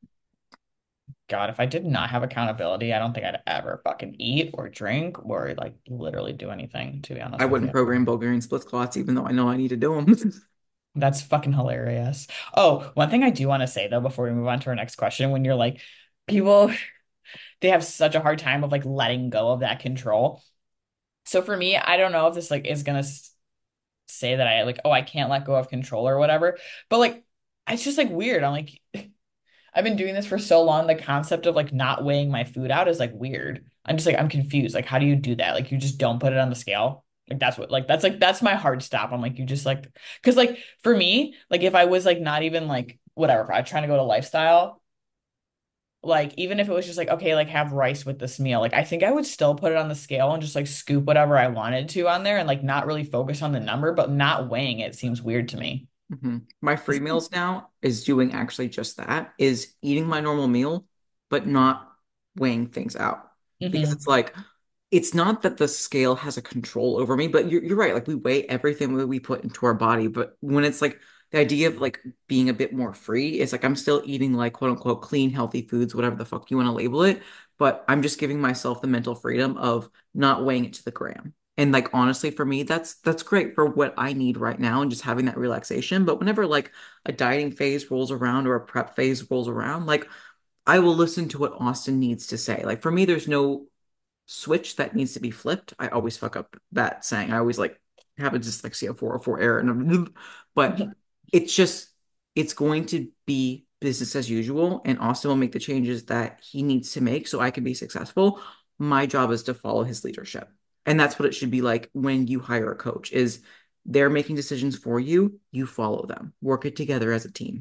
God, if I did not have accountability, I don't think I'd ever fucking eat or drink or like literally do anything, to be I honest with wouldn't you. program Bulgarian split squats, even though I know I need to do them. That's fucking hilarious. Oh, one thing I do want to say though, before we move on to our next question, when you're like, people, they have such a hard time of like letting go of that control. So for me, I don't know if this like is gonna say that I like, oh, I can't let go of control or whatever. But like, it's just like weird. I'm like, I've been doing this for so long. The concept of like not weighing my food out is like weird. I'm just like, I'm confused. Like, how do you do that? Like, you just don't put it on the scale. Like, that's what, like, that's like, that's my hard stop. I'm like, you just like, cause like for me, like, if I was like not even like, whatever, if I was trying to go to lifestyle, like even if it was just like okay like have rice with this meal like I think I would still put it on the scale and just like scoop whatever I wanted to on there and like not really focus on the number but not weighing it seems weird to me. Mhm. My free meals now is doing actually just that, is eating my normal meal, but not weighing things out. Because Hmm. it's like, it's not that the scale has a control over me, but you're, you're right. Like we weigh everything that we put into our body. But when it's like the idea of like being a bit more free, it's like I'm still eating like quote unquote clean, healthy foods, whatever the fuck you want to label it. But I'm just giving myself the mental freedom of not weighing it to the gram. And like honestly, for me, that's that's great for what I need right now and just having that relaxation. But whenever like a dieting phase rolls around or a prep phase rolls around, like I will listen to what Austin needs to say. Like for me, there's no switch that needs to be flipped. I always fuck up that saying. I always like have a dyslexia four oh four error. And but it's just it's going to be business as usual, and Austin will make the changes that he needs to make so I can be successful. My job is to follow his leadership. And that's what it should be like when you hire a coach is they're making decisions for you, you follow them. Work it together as a team.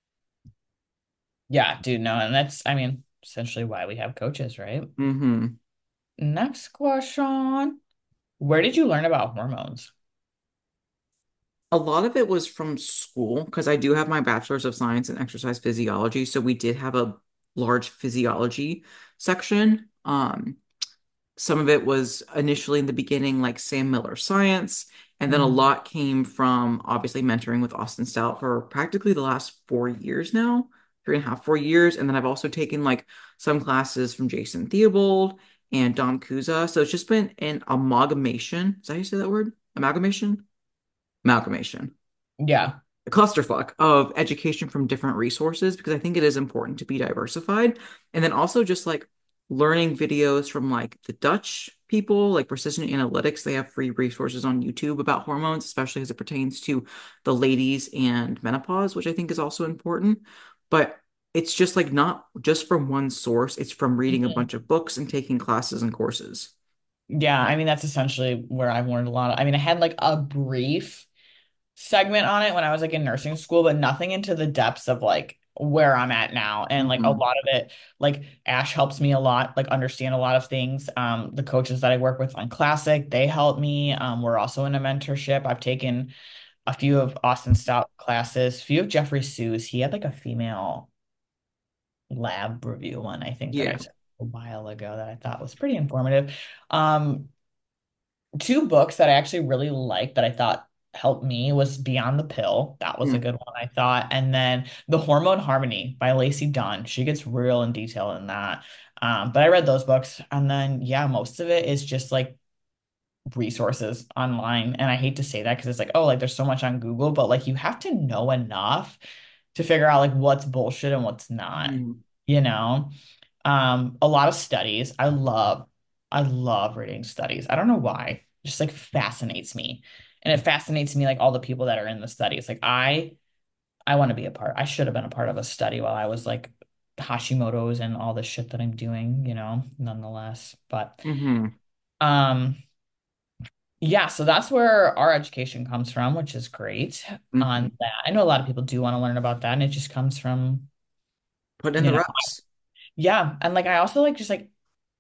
Yeah, dude, no, and that's I mean essentially why we have coaches, right? Hmm. Next question. Where did you learn about hormones? A lot of it was from school because I do have my bachelor's of science in exercise physiology. So we did have a large physiology section. Um, some of it was initially in the beginning, like Sam Miller science. And then a Mhm. lot came from obviously mentoring with Austin Stout for practically the last four years now, three and a half, four years. And then I've also taken like some classes from Jason Theobald and Dom Kuza. So it's just been an amalgamation. Is that how you say that word? Amalgamation? Amalgamation, Yeah. a clusterfuck of education from different resources because I think it is important to be diversified. And then also just like learning videos from like the Dutch people, like Precision Analytics. They have free resources on YouTube about hormones, especially as it pertains to the ladies and menopause, which I think is also important. But it's just like not just from one source, it's from reading a Mhm. bunch of books and taking classes and courses. Yeah, I mean that's essentially where I've learned a lot. I mean, I had like a brief segment on it when I was like in nursing school, but nothing into the depths of like where I'm at now. And like a Hmm. lot of it, like Ash helps me a lot, like understand a lot of things. Um, the coaches that I work with on Classic, they help me. Um, we're also in a mentorship. I've taken a few of Austin Stout classes, a few of Jeffrey Sue's. He had like a female lab review one, I think that I Yeah. took a while ago that I thought was pretty informative. Um, two books that I actually really liked that I thought helped me was Beyond the Pill. That was a Mm. good one, I thought. And then The Hormone Harmony by Lacey Dunn. She gets real in detail in that. Um, but I read those books. And then, yeah, most of it is just like resources online. And I hate to say that because it's like, oh, like there's so much on Google, but like you have to know enough to figure out like what's bullshit and what's not, Mm. you know? Um, a lot of studies. I love, I love reading studies. I don't know why. It just like fascinates me. And it fascinates me like all the people that are in the studies. Like I I want to be a part. I should have been a part of a study while I was like Hashimoto's and all the shit that I'm doing, you know, nonetheless. But Hmm. um yeah, so that's where our education comes from, which is great on Hmm. that. I know a lot of people do want to learn about that, and it just comes from, Put in you the know, reps. yeah. And like I also like just like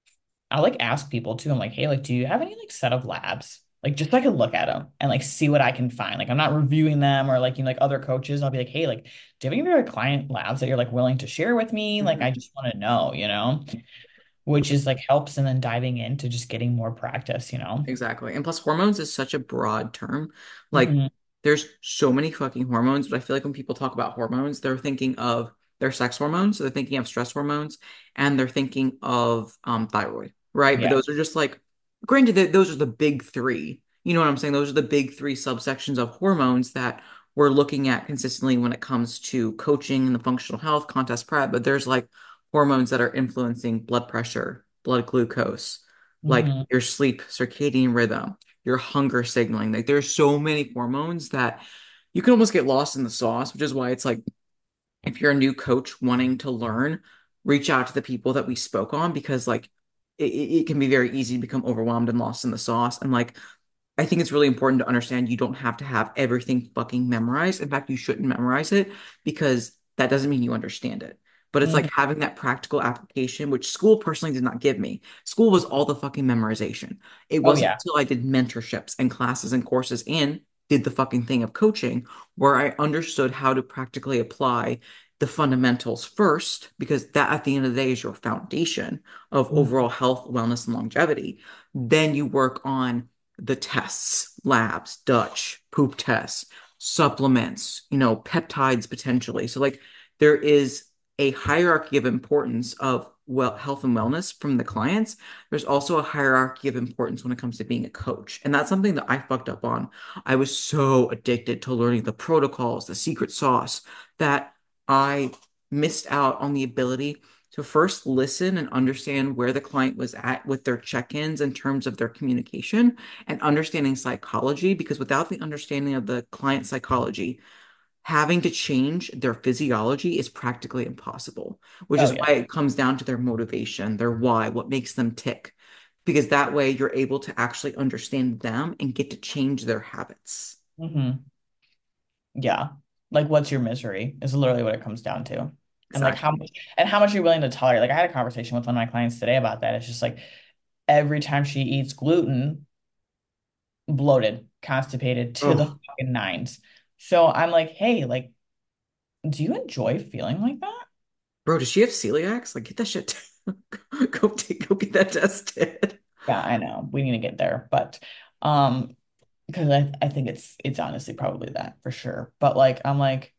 I like ask people too. I'm like, hey, like, do you have any like set of labs? Like just so I can look at them and like see what I can find. Like I'm not reviewing them or like you know like other coaches. I'll be like, hey, like, do you have any of your client labs that you're like willing to share with me? Like I Hmm. just want to know, you know, which is like helps and then diving into just getting more practice, you know. Exactly. And plus, hormones is such a broad term. Like, Hmm. there's so many fucking hormones, but I feel like when people talk about hormones, they're thinking of their sex hormones, so they're thinking of stress hormones, and they're thinking of um, thyroid, right? But Yeah. those are just like, granted, that those are the big three. You know what I'm saying? Those are the big three subsections of hormones that we're looking at consistently when it comes to coaching and the functional health contest prep. But there's like hormones that are influencing blood pressure, blood glucose, like Hmm. your sleep circadian rhythm, your hunger signaling. Like there's so many hormones that you can almost get lost in the sauce, which is why it's like if you're a new coach wanting to learn, reach out to the people that we spoke on because like it, it can be very easy to become overwhelmed and lost in the sauce. And like I think it's really important to understand you don't have to have everything fucking memorized. In fact, you shouldn't memorize it because that doesn't mean you understand it. But it's like Hmm. having that practical application, which school personally did not give me. School was all the fucking memorization. It Oh wasn't yeah. until I did mentorships and classes and courses and did the fucking thing of coaching where I understood how to practically apply the fundamentals first, because that at the end of the day is your foundation of Mhm. overall health, wellness, and longevity. Then you work on the tests, labs, Dutch, poop tests, supplements, you know, peptides potentially. So like there is a hierarchy of importance of well health and wellness from the clients. There's also a hierarchy of importance when it comes to being a coach. And that's something that I fucked up on. I was so addicted to learning the protocols, the secret sauce, that I missed out on the ability to first listen and understand where the client was at with their check-ins in terms of their communication and understanding psychology, because without the understanding of the client psychology, having to change their physiology is practically impossible, which Oh is yeah. why it comes down to their motivation, their why, what makes them tick. Because that way you're able to actually understand them and get to change their habits. Hmm. Yeah. Like what's your misery is literally what it comes down to. And like how Exactly. much and how much you're willing to tolerate. Like I had a conversation with one of my clients today about that. It's just like every time she eats gluten, bloated, constipated to the Oh, fucking nines. So I'm like, hey, like, do you enjoy feeling like that? bro, does she have celiacs? Like, get that shit. Go take, go get that tested. Yeah, I know. We need to get there. But um, because I, I think it's it's honestly probably that for sure. But like I'm like,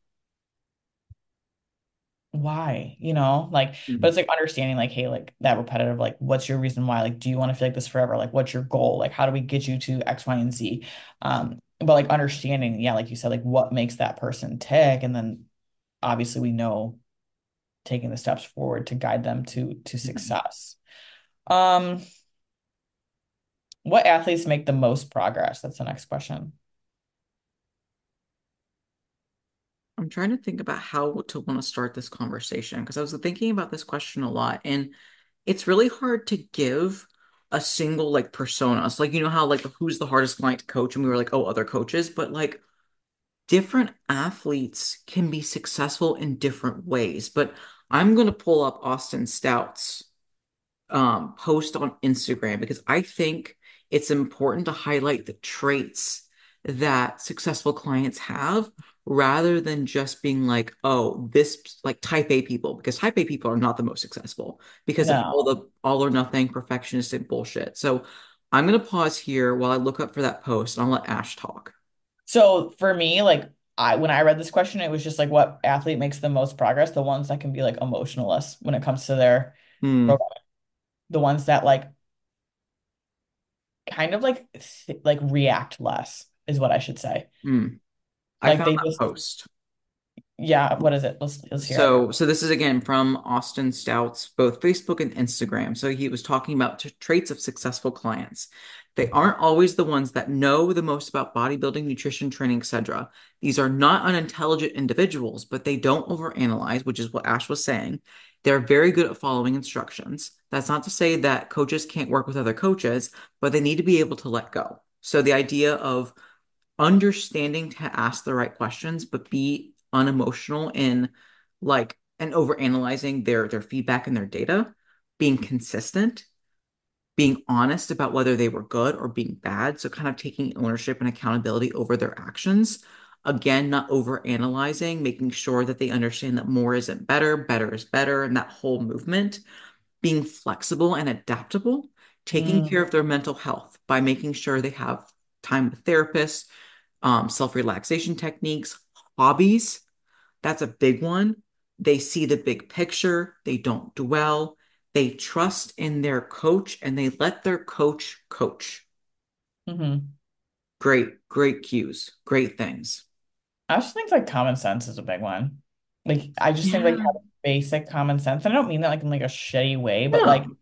why you know like but it's like understanding like hey like that repetitive like what's your reason why like do you want to feel like this forever like what's your goal like how do we get you to X Y and Z um but like understanding yeah like you said like what makes that person tick and then obviously we know taking the steps forward to guide them to to Mhm. success um What athletes make the most progress? That's the next question. I'm trying to think about how to want to start this conversation because I was thinking about this question a lot, and it's really hard to give a single like persona. So like you know how like who's the hardest client to coach, and we were like, oh, other coaches, but like different athletes can be successful in different ways. But I'm gonna pull up Austin Stout's um, post on Instagram because I think it's important to highlight the traits that successful clients have rather than just being like, oh, this like type A people, because type A people are not the most successful because of all No. the all or nothing perfectionistic bullshit. So I'm gonna pause here while I look up for that post and I'll let Ash talk. So for me, like I when I read this question, it was just like what athlete makes the most progress? The ones that can be like emotionless when it comes to their Hmm. program. The ones that like kind of like th like react less is what I should say. Hmm. I Like found they that just post. yeah, what is it? Let's let's hear it. So, so this is again from Austin Stout's both Facebook and Instagram. So he was talking about t- traits of successful clients. They aren't always the ones that know the most about bodybuilding, nutrition, training, et cetera. These are not unintelligent individuals, but they don't overanalyze, which is what Ash was saying. They're very good at following instructions. That's not to say that coaches can't work with other coaches, but they need to be able to let go. So the idea of understanding to ask the right questions, but be unemotional in like and over analyzing their their feedback and their data, being consistent, being honest about whether they were good or being bad. So kind of taking ownership and accountability over their actions. Again, not over analyzing, making sure that they understand that more isn't better, better is better, and that whole movement, being flexible and adaptable, taking Mm, care of their mental health by making sure they have time with therapists, um, self-relaxation techniques, hobbies. That's a big one. They see the big picture, they don't dwell, they trust in their coach, and they let their coach coach. hmm Great, great cues, great things. I just think like common sense is a big one. Like I just think like Yeah, having basic common sense. And I don't mean that like in like a shitty way, but like no.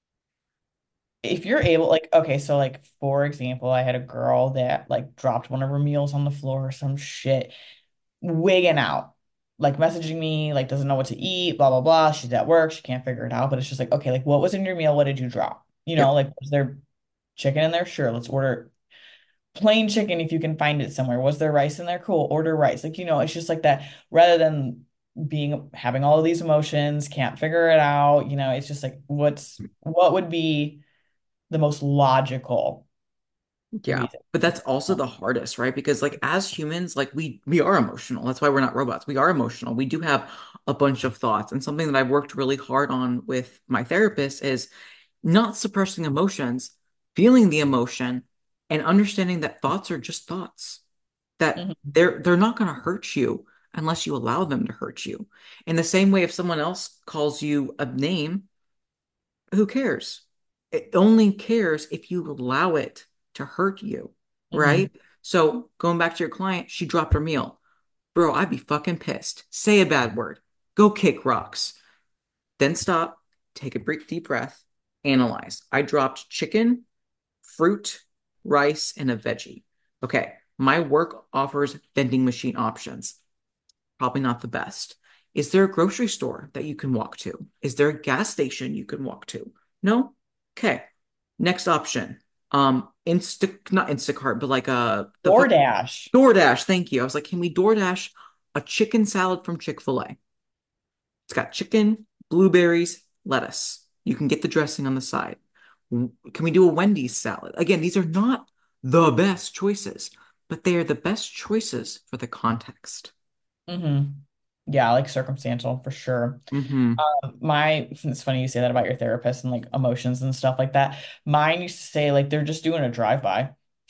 if you're able, like, okay, so like for example, I had a girl that like dropped one of her meals on the floor or some shit, wigging out, like messaging me, like doesn't know what to eat, blah blah blah. She's at work, she can't figure it out, but it's just like, okay, like what was in your meal? What did you drop? You know, Yep. like was there chicken in there? Sure, let's order plain chicken if you can find it somewhere. Was there rice in there? Cool, order rice. Like, you know, it's just like that rather than being having all of these emotions, can't figure it out, you know, it's just like what's what would be the most logical Yeah. reason. But that's also the hardest, right? Because like as humans, like we we are emotional. That's why we're not robots. We are emotional. We do have a bunch of thoughts. And something that I've worked really hard on with my therapist is not suppressing emotions, feeling the emotion, and understanding that thoughts are just thoughts, that Mhm, they're they're not going to hurt you unless you allow them to hurt you. In the same way, if someone else calls you a name, who cares? It only cares if you allow it to hurt you, mhm, right? So going back to your client, she dropped her meal. Bro, I'd be fucking pissed. Say a bad word. Go kick rocks. Then stop, take a brief, deep breath, analyze. I dropped chicken, fruit, rice, and a veggie. Okay, my work offers vending machine options. Probably not the best. Is there a grocery store that you can walk to? Is there a gas station you can walk to? No? Okay. Next option. Um, Insta, not Instacart, but like uh the fucking DoorDash. DoorDash. Thank you. I was like, can we DoorDash a chicken salad from Chick-fil-A? It's got chicken, blueberries, lettuce. You can get the dressing on the side. Can we do a Wendy's salad? Again, these are not the best choices, but they are the best choices for the context. hmm Yeah, like circumstantial for sure. Hmm. Um, my it's funny you say that about your therapist and like emotions and stuff like that. Mine used to say like they're just doing a drive-by.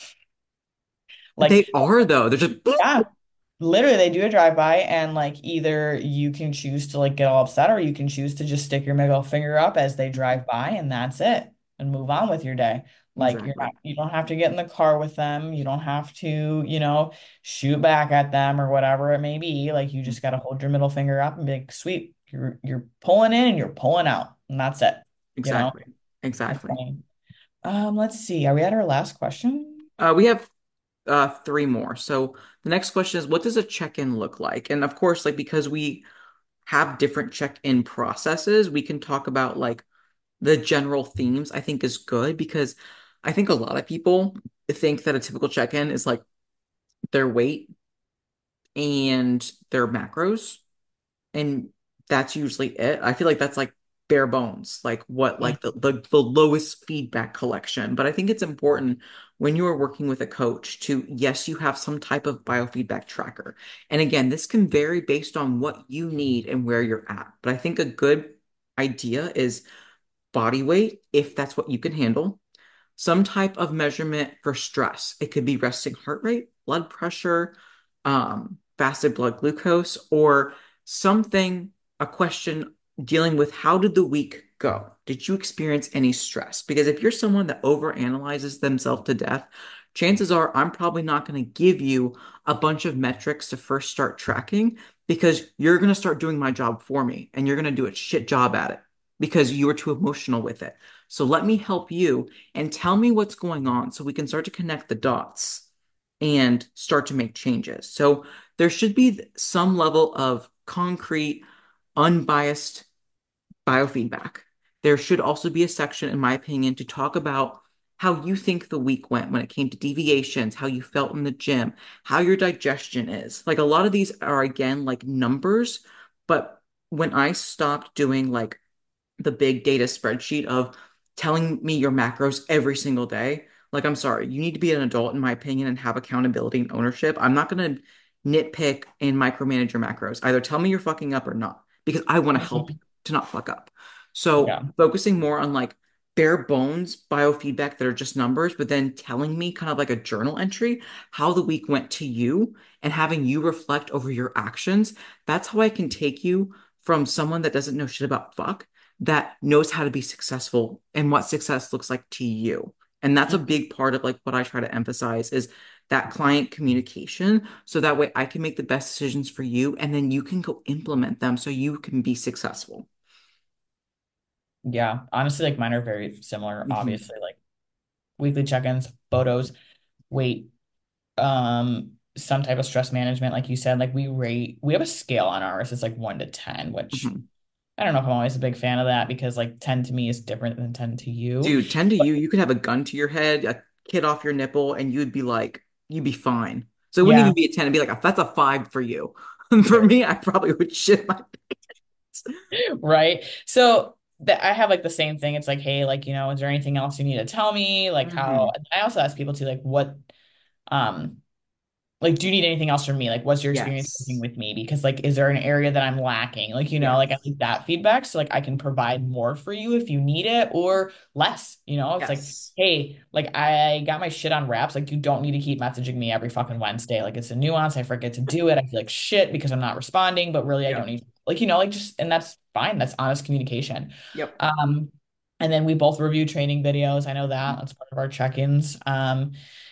Like, They are though. They're just yeah, literally, they do a drive-by, and like either you can choose to like get all upset, or you can choose to just stick your middle finger up as they drive by, and that's it, and move on with your day. Like you're exactly. not, you don't have to get in the car with them. You don't have to, you know, shoot back at them or whatever it may be. Like you just gotta hold your middle finger up and be like, sweet, you're you're pulling in and you're pulling out, and that's it. You know, Exactly. that's Exactly. funny. Um, let's see. Are we at our last question? Uh, we have uh three more. So the next question is, what does a check-in look like? And of course, like because we have different check-in processes, we can talk about like the general themes. I think is good because I think a lot of people think that a typical check-in is like their weight and their macros, and that's usually it. I feel like that's like bare bones, like what Mm. like the, the the lowest feedback collection. But I think it's important when you are working with a coach to, yes, you have some type of biofeedback tracker. And again, this can vary based on what you need and where you're at. But I think a good idea is body weight, if that's what you can handle, some type of measurement for stress. It could be resting heart rate, blood pressure, um, fasted blood glucose, or something, a question dealing with how did the week go? Did you experience any stress? Because if you're someone that overanalyzes themselves to death, chances are I'm probably not going to give you a bunch of metrics to first start tracking because you're going to start doing my job for me and you're going to do a shit job at it because you were too emotional with it. So let me help you and tell me what's going on so we can start to connect the dots and start to make changes. So there should be some level of concrete, unbiased biofeedback. There should also be a section, in my opinion, to talk about how you think the week went when it came to deviations, how you felt in the gym, how your digestion is. Like a lot of these are, again, like numbers, but when I stopped doing like the big data spreadsheet of telling me your macros every single day. Like, I'm sorry, you need to be an adult, in my opinion, and have accountability and ownership. I'm not going to nitpick and micromanage your macros. Either tell me you're fucking up or not, because I want to help you Mhm. to not fuck up. So, Yeah. focusing more on like bare bones biofeedback that are just numbers, but then telling me kind of like a journal entry how the week went to you and having you reflect over your actions. That's how I can take you from someone that doesn't know shit about fuck that knows how to be successful and what success looks like to you. And that's a Mhm. big part of like what I try to emphasize is that client communication. So that way I can make the best decisions for you and then you can go implement them so you can be successful. Yeah. Honestly, like mine are very similar, Mhm. obviously. Like weekly check-ins, photos, weight, um, some type of stress management, like you said. Like we rate, we have a scale on ours. It's like one to ten, which Mhm. I don't know if I'm always a big fan of that because like ten to me is different than ten to you. Dude, ten to you, you could have a gun to your head, a kid off your nipple, and you'd be like, you'd be fine. So it wouldn't Yeah. even be a ten, it'd be like, a, that's a five for you. For Right. me, I probably would shit my pants. Right. So that I have like the same thing. It's like, hey, like, you know, is there anything else you need to tell me? Like how Mhm. I also ask people to like what um like, do you need anything else from me? Like, what's your experience working Yes. with me? Because, like, is there an area that I'm lacking? Like, you know, like I Yes. like that feedback. So, like, I can provide more for you if you need it or less. You know, it's like, Yes. hey, like, I got my shit on wraps. Like, you don't need to keep messaging me every fucking Wednesday. Like, it's a nuance. I forget to do it. I feel like shit because I'm not responding, but really, I don't Yep. need, like, you know, like, just, and that's fine. That's honest communication. Yep. Um, and then we both review training videos. I know that that's part of our check-ins. Um,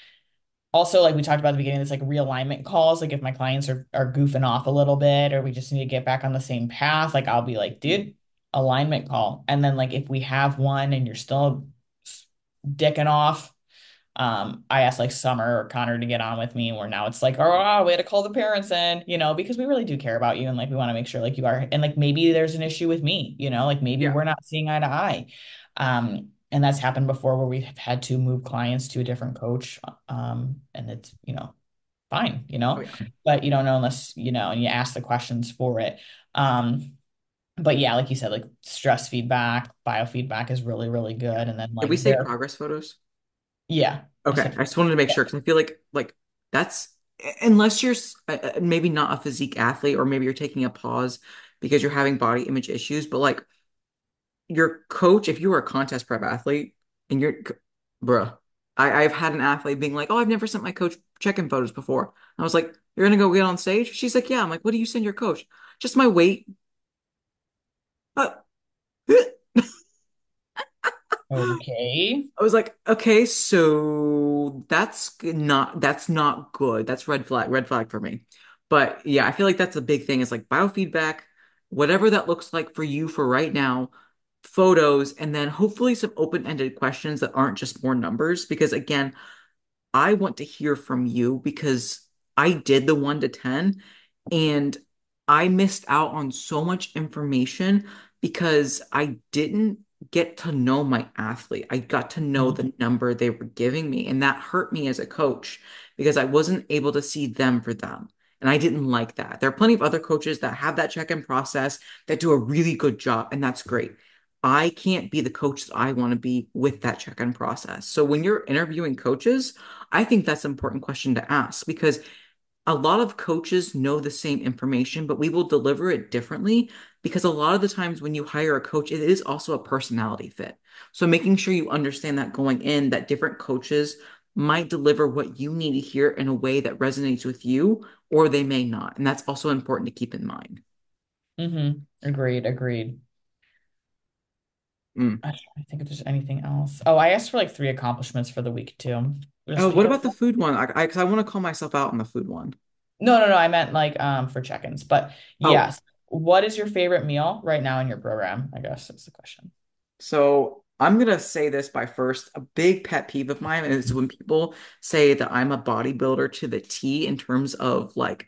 also, like we talked about at the beginning, this like realignment calls. Like if my clients are are goofing off a little bit or we just need to get back on the same path, like I'll be like, dude, alignment call. And then like if we have one and you're still s- dicking off, um, I asked like Summer or Connor to get on with me, where now it's like, oh, we had to call the parents in, you know, because we really do care about you and like we want to make sure like you are, and like maybe there's an issue with me, you know, like maybe Yeah. we're not seeing eye to eye. Um, and that's happened before where we've had to move clients to a different coach. Um, and it's, you know, fine, you Oh know, yeah. but you don't know unless, you know, and you ask the questions for it. Um, but yeah, like you said, like stress feedback, biofeedback is really, really Yeah. good. And then Did we like say there, progress photos? yeah, I Okay. said, I just wanted to make yeah. sure because I feel like like that's unless you're s- uh, uh, maybe not a physique athlete or maybe you're taking a pause because you're having body image issues, but like your coach, if you were a contest prep athlete and you're, bruh, I, I've had an athlete being like, "Oh, I've never sent my coach check-in photos before." I was like, "You're gonna go get on stage?" She's like, "Yeah." I'm like, "What do you send your coach?" Just my weight. Uh, Okay. I was like, "Okay, so that's not that's not good. That's red flag, red flag for me." But yeah, I feel like that's a big thing is like biofeedback, whatever that looks like for you for right now. photos, and then hopefully some open-ended questions that aren't just more numbers. Because again, I want to hear from you because I did the one to ten and I missed out on so much information because I didn't get to know my athlete. I got to know Mhm. the number they were giving me, and that hurt me as a coach because I wasn't able to see them for them. And I didn't like that. There are plenty of other coaches that have that check-in process that do a really good job, and that's great. I can't be the coach that I want to be with that check-in process. So when you're interviewing coaches, I think that's an important question to ask because a lot of coaches know the same information, but we will deliver it differently because a lot of the times when you hire a coach, it is also a personality fit. So making sure you understand that going in, that different coaches might deliver what you need to hear in a way that resonates with you, or they may not. And that's also important to keep in mind. Mm-hmm. Agreed, agreed. Mm. I don't think if there's anything else. Oh, I asked for like three accomplishments for the week too. Oh, Just what because about the food one? I, I, 'cause I want to call myself out on the food one. no, no, no, I meant like um for check-ins. But Oh, yes. What is your favorite meal right now in your program? I guess that's the question. so I'm gonna say this by first. A big pet peeve of mine is when people say that I'm a bodybuilder to the T in terms of like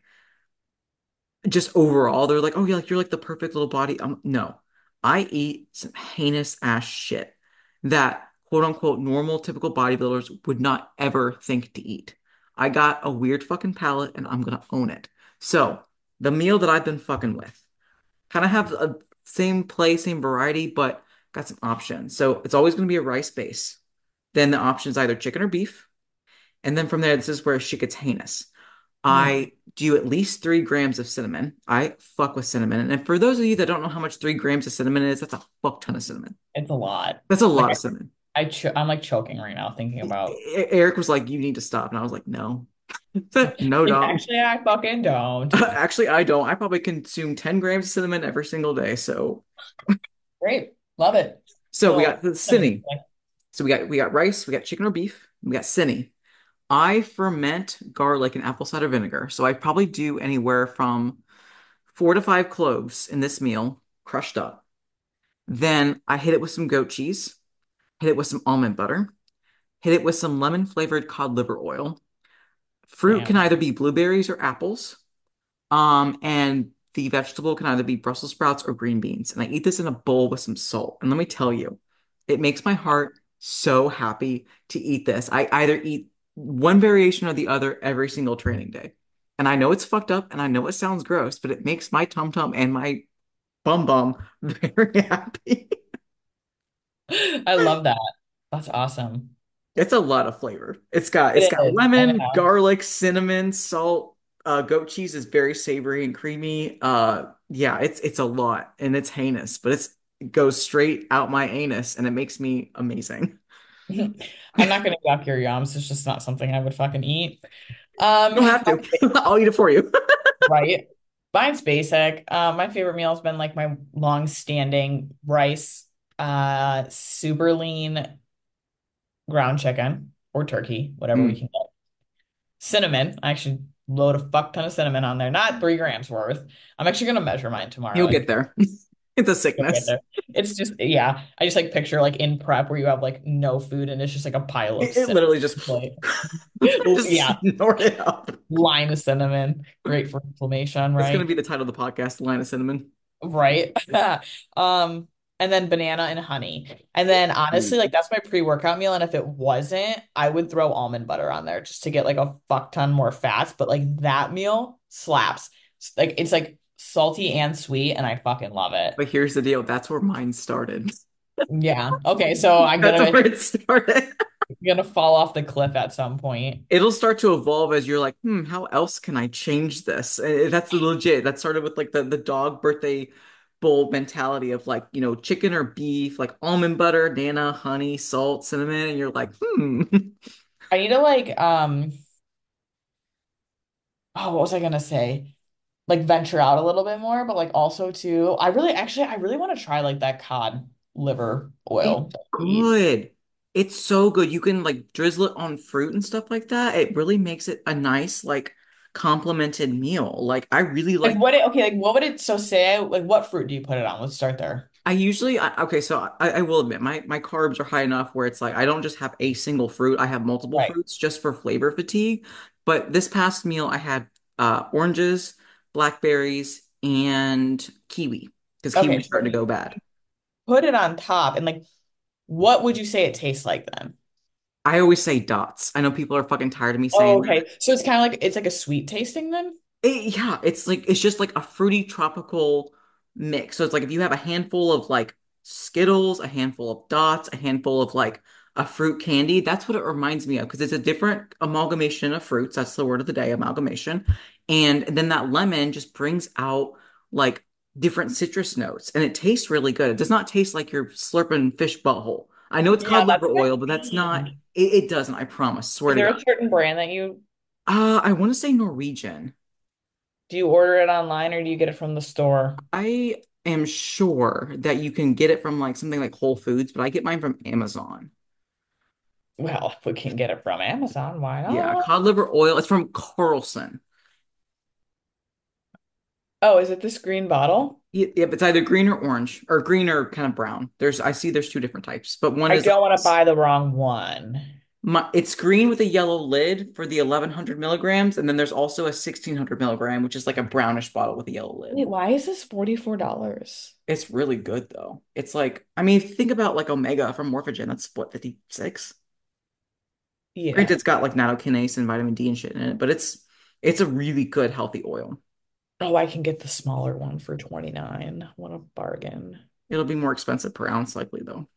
just overall. They're like, oh, yeah, like you're like the perfect little body. Um, no, I eat some heinous ass shit that quote unquote normal typical bodybuilders would not ever think to eat. I got a weird fucking palate and I'm gonna own it. So the meal that I've been fucking with kind of have a same play, same variety, but got some options. So it's always going to be a rice base. Then the option is either chicken or beef. And then from there, this is where shit gets heinous. Hmm. I do at least three grams of cinnamon. I fuck with cinnamon. And for those of you that don't know how much three grams of cinnamon is, that's a fuck ton of cinnamon. It's a lot. That's a Like lot of cinnamon. I, I cho I'm like choking right now thinking E- about E- Eric was like, you need to stop. And I was like, no. No, like dog. actually I fucking don't. Actually, I don't. I probably consume ten grams of cinnamon every single day. So, Great. Love it. so we got Little the cinnamon. cinny. So we got we got rice, we got chicken or beef, we got cinny. I ferment garlic in apple cider vinegar. So I probably do anywhere from four to five cloves in this meal, crushed up. Then I hit it with some goat cheese, hit it with some almond butter, hit it with some lemon flavored cod liver oil. Fruit can Damn. either be blueberries or apples. Um, and the vegetable can either be Brussels sprouts or green beans. And I eat this in a bowl with some salt. And let me tell you, it makes my heart so happy to eat this. I either eat one variation or the other every single training day. And I know it's fucked up and I know it sounds gross, but it makes my tum tum and my bum bum very happy. I love that. That's awesome. It's a lot of flavor. It's got it's It got is. I lemon, know. garlic, cinnamon, salt. Uh, goat cheese is very savory and creamy. Uh, yeah, it's it's a lot and it's heinous, but it's it goes straight out my anus and it makes me amazing. I'm not gonna yuck your yums. It's just not something I would fucking eat. You Um, don't have to. I'll eat it for you. right. Mine's basic. Uh, my favorite meal has been like my long-standing rice, uh, super lean ground chicken or turkey, whatever we Mm, can get. Cinnamon. I actually load a fuck ton of cinnamon on there, not three grams worth. I'm actually gonna measure mine tomorrow you'll and get there. It's a you'll get sickness. there. It's just, yeah. I just like picture like in prep where you have like no food and it's just like a pile of It, it cinnamon. literally just Like, just yeah, snort it up. line of cinnamon. Great for inflammation, That's gonna right? be the title of the podcast, Line of Cinnamon. Right. Um, and then banana and honey. And then Mm. honestly, like that's my pre-workout meal. And if it wasn't, I would throw almond butter on there just to get like a fuck ton more fats. But like that meal slaps. It's like it's like salty and sweet, and I fucking love it. But here's the deal. That's where mine started. Yeah. Okay, so I'm That's gonna where it started. gonna fall off the cliff at some point. It'll start to evolve as you're like, hmm, how else can I change this? Eh, That's legit. That started with like the the dog birthday bowl mentality of like, you know, chicken or beef, like almond butter, nana, honey, salt, cinnamon, and you're like, hmm. I need to like um oh, what was I gonna say? Like venture out a little bit more, but like also too, I really actually I really want to try like that cod liver It's oil that we eat. good. It's so good. You can like drizzle it on fruit and stuff like that. It really makes it a nice, like, complemented meal. Like, I really Like like what it okay, like what would it so say like what fruit do you put it on? Let's start there. I usually I, okay, so I, I will admit my my carbs are high enough where it's like I don't just have a single fruit. I have multiple Right. fruits just for flavor fatigue. But this past meal I had uh oranges, blackberries, and kiwi because kiwi Okay, was starting so to go bad. put it on top and like what would you say it tastes like then? I always say dots. I know people are fucking tired of me Oh, saying that. okay. So it's kind of like it's like a sweet tasting then? It, yeah, it's like it's just like a fruity tropical mix. So it's like if you have a handful of like Skittles, a handful of Dots, a handful of like a fruit candy, that's what it reminds me of because it's a different amalgamation of fruits. That's the word of the day, amalgamation. And then that lemon just brings out like different citrus notes and it tastes really good. It does not taste like you're slurping fish butthole. I know it's Yeah, cod that's liver what I oil, but that's not think. it, it doesn't, I promise. Swear Is to there God. a certain brand that you Uh, I want to say Norwegian. do you order it online or do you get it from the store? I am sure that you can get it from like something like Whole Foods, but I get mine from Amazon. Well, if we can get it from Amazon, why Yeah, not? cod liver oil. It's from Carlson. Oh, is it this green bottle? Yep, yep, it's either green or orange, or green or kind of brown. There's, I see there's two different types, but one I is don't want to buy the wrong one. my, it's green with a yellow lid for the eleven hundred milligrams, and then there's also a sixteen hundred milligram, which is like a brownish bottle with a yellow lid. Wait, why is this forty-four dollars? It's really good though. It's like, I mean, think about like Omega from Morphogen. That's what, fifty-six? Granted, Yeah. it's got like nattokinase and vitamin D and shit in it, but it's it's a really good healthy oil. Oh, I can get the smaller one for twenty-nine. What a bargain. It'll be more expensive per ounce likely though.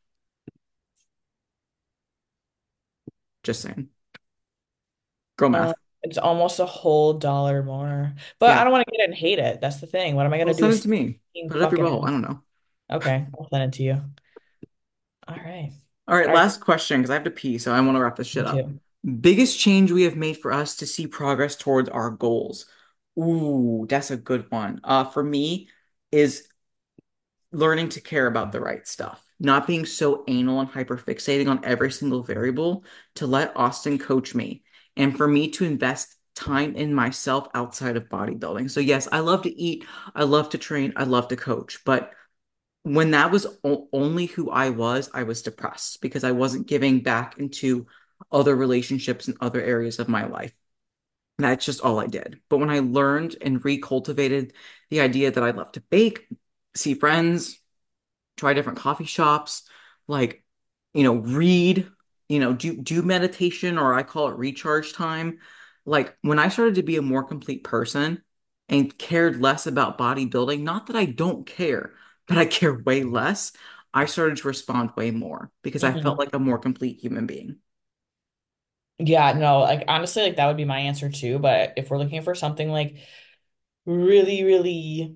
Just saying. Girl Uh, math. it's almost a whole dollar more. But Yeah. I don't want to get it and hate it. That's the thing. What am I Well, gonna do send with it to me. sixteen Put it up your fucking bowl. I ounces? don't know. Okay, I'll send it to you. All right. All right, All right, last question because I have to pee, so I want to wrap this me shit up. too. Biggest change we have made for us to see progress towards our goals. Ooh, that's a good one. Uh, for me, is learning to care about the right stuff, not being so anal and hyper fixating on every single variable, to let Austin coach me and for me to invest time in myself outside of bodybuilding. So, yes, I love to eat, I love to train, I love to coach, but when that was o- only who I was, I was depressed because I wasn't giving back into other relationships and other areas of my life. That's just all I did. But when I learned and recultivated the idea that I love to bake, see friends, try different coffee shops, like, you know, read, you know, do do meditation or I call it recharge time. Like when I started to be a more complete person and cared less about bodybuilding, not that I don't care, but I care way less, I started to respond way more because I felt Mhm. like a more complete human being. Yeah, no, like honestly, like that would be my answer too. But if we're looking for something like really, really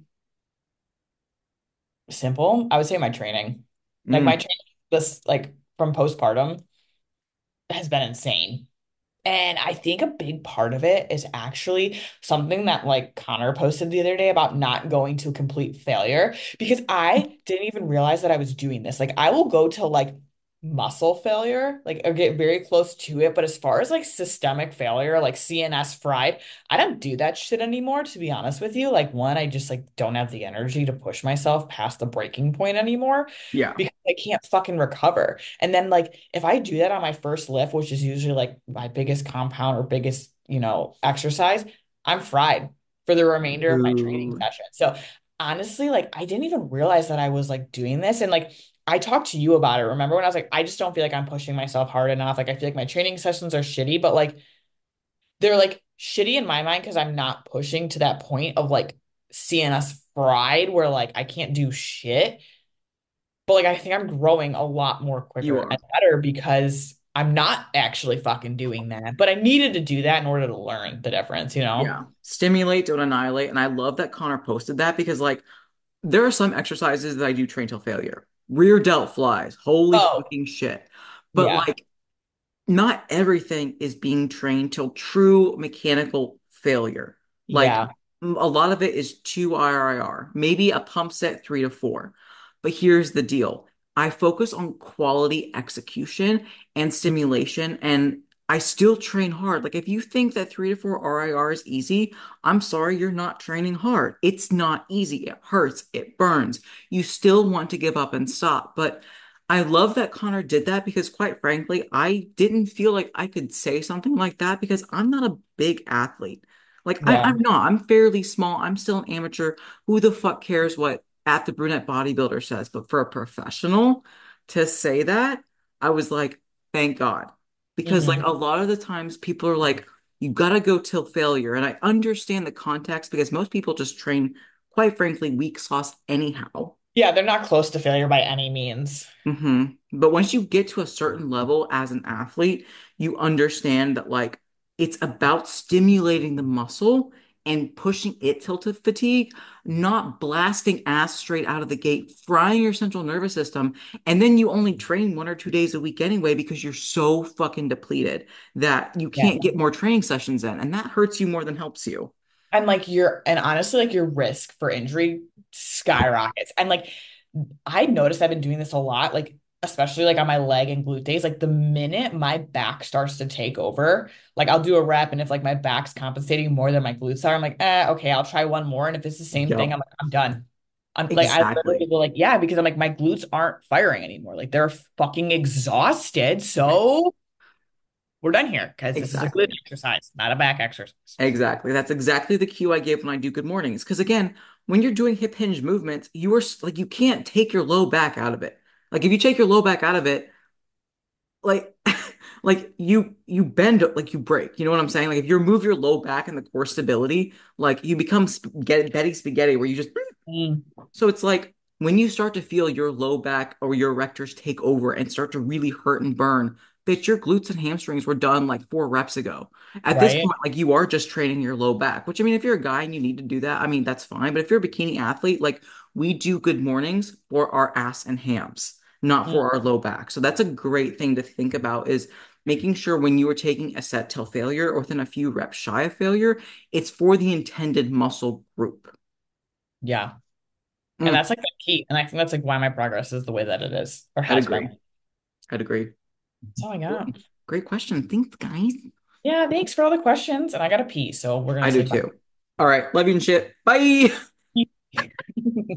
simple, I would say my training. Like my Mm, training, this like from postpartum has been insane. And I think a big part of it is actually something that like Connor posted the other day about not going to complete failure because I didn't even realize that I was doing this. Like I will go to like muscle failure, like or get very close to it. But as far as like systemic failure, like C N S fried, I don't do that shit anymore, to be honest with you. Like one, I just like don't have the energy to push myself past the breaking point anymore yeah. because I can't fucking recover. And then like if I do that on my first lift, which is usually like my biggest compound or biggest, you know, exercise, I'm fried for the remainder of my training Dude. session. So honestly, like I didn't even realize that I was like doing this. And like I talked to you about it. Remember when I was like, I just don't feel like I'm pushing myself hard enough. Like I feel like my training sessions are shitty, but like they're like shitty in my mind because I'm not pushing to that point of like C N S fried where like I can't do shit. But like I think I'm growing a lot more You quicker and are. better because I'm not actually fucking doing that. But I needed to do that in order to learn the difference, you know? Yeah. Stimulate, don't annihilate. And I love that Connor posted that because like there are some exercises that I do train till failure. Rear delt flies. Holy Oh, fucking shit. But yeah. like not everything is being trained till true mechanical failure. Like Yeah. m- a lot of it is two I R I R, maybe a pump set three to four. But here's the deal. I focus on quality execution and stimulation and I still train hard. Like if you think that three to four R I R is easy, I'm sorry, you're not training hard. It's not easy. It hurts. It burns. You still want to give up and stop. But I love that Connor did that because quite frankly, I didn't feel like I could say something like that because I'm not a big athlete. Like I, Yeah. I'm not. I'm fairly small. I'm still an amateur. Who the fuck cares what at the brunette bodybuilder says? But for a professional to say that, I was like, thank God. Because like Hmm. a lot of the times people are like, you gotta go till failure. And I understand the context because most people just train, quite frankly, weak sauce anyhow. Yeah, they're not close to failure by any means. hmm But once you get to a certain level as an athlete, you understand that like it's about stimulating the muscle and pushing it till to fatigue, not blasting ass straight out of the gate, frying your central nervous system, and then you only train one or two days a week anyway because you're so fucking depleted that you Yeah. can't get more training sessions in, and that hurts you more than helps you. And like your and honestly, like your risk for injury skyrockets. And like I noticed I've been doing this a lot, like especially like on my leg and glute days. Like the minute my back starts to take over, like I'll do a rep, and if like my back's compensating more than my glutes are, I'm like, eh, okay, I'll try one more. And if it's the same thing, Yep, I'm like, I'm done. I'm like, I literally exactly. go like, yeah, because I'm like, my glutes aren't firing anymore. Like they're fucking exhausted. So we're done here because this is a glute Exactly. exercise, not a back exercise. Exactly. That's exactly the cue I give when I do good mornings. Because again, when you're doing hip hinge movements, you are s- like you can't take your low back out of it. Like if you take your low back out of it, like like you you bend like you break. You know what I'm saying? Like if you remove your low back and the core stability, like you become spaghetti, Betty spaghetti where you just Mm, so it's like when you start to feel your low back or your erectors take over and start to really hurt and burn, bitch, your glutes and hamstrings were done like four reps ago. At this right? point, like you are just training your low back, which I mean, if you're a guy and you need to do that, I mean, that's fine. But if you're a bikini athlete, like we do good mornings for our ass and hams, not Mm, for our low back. So that's a great thing to think about is making sure when you are taking a set till failure or within a few reps shy of failure, it's for the intended muscle group. yeah. And Mm, that's like the key. And I think that's like why my progress is the way that it is or I'd has been. agree. I'd agree. That's all I Cool. got. Great question. Thanks, guys. Yeah, thanks for all the questions. And I gotta pee, so we're gonna I do say bye. too. All right. Love you and shit. Bye.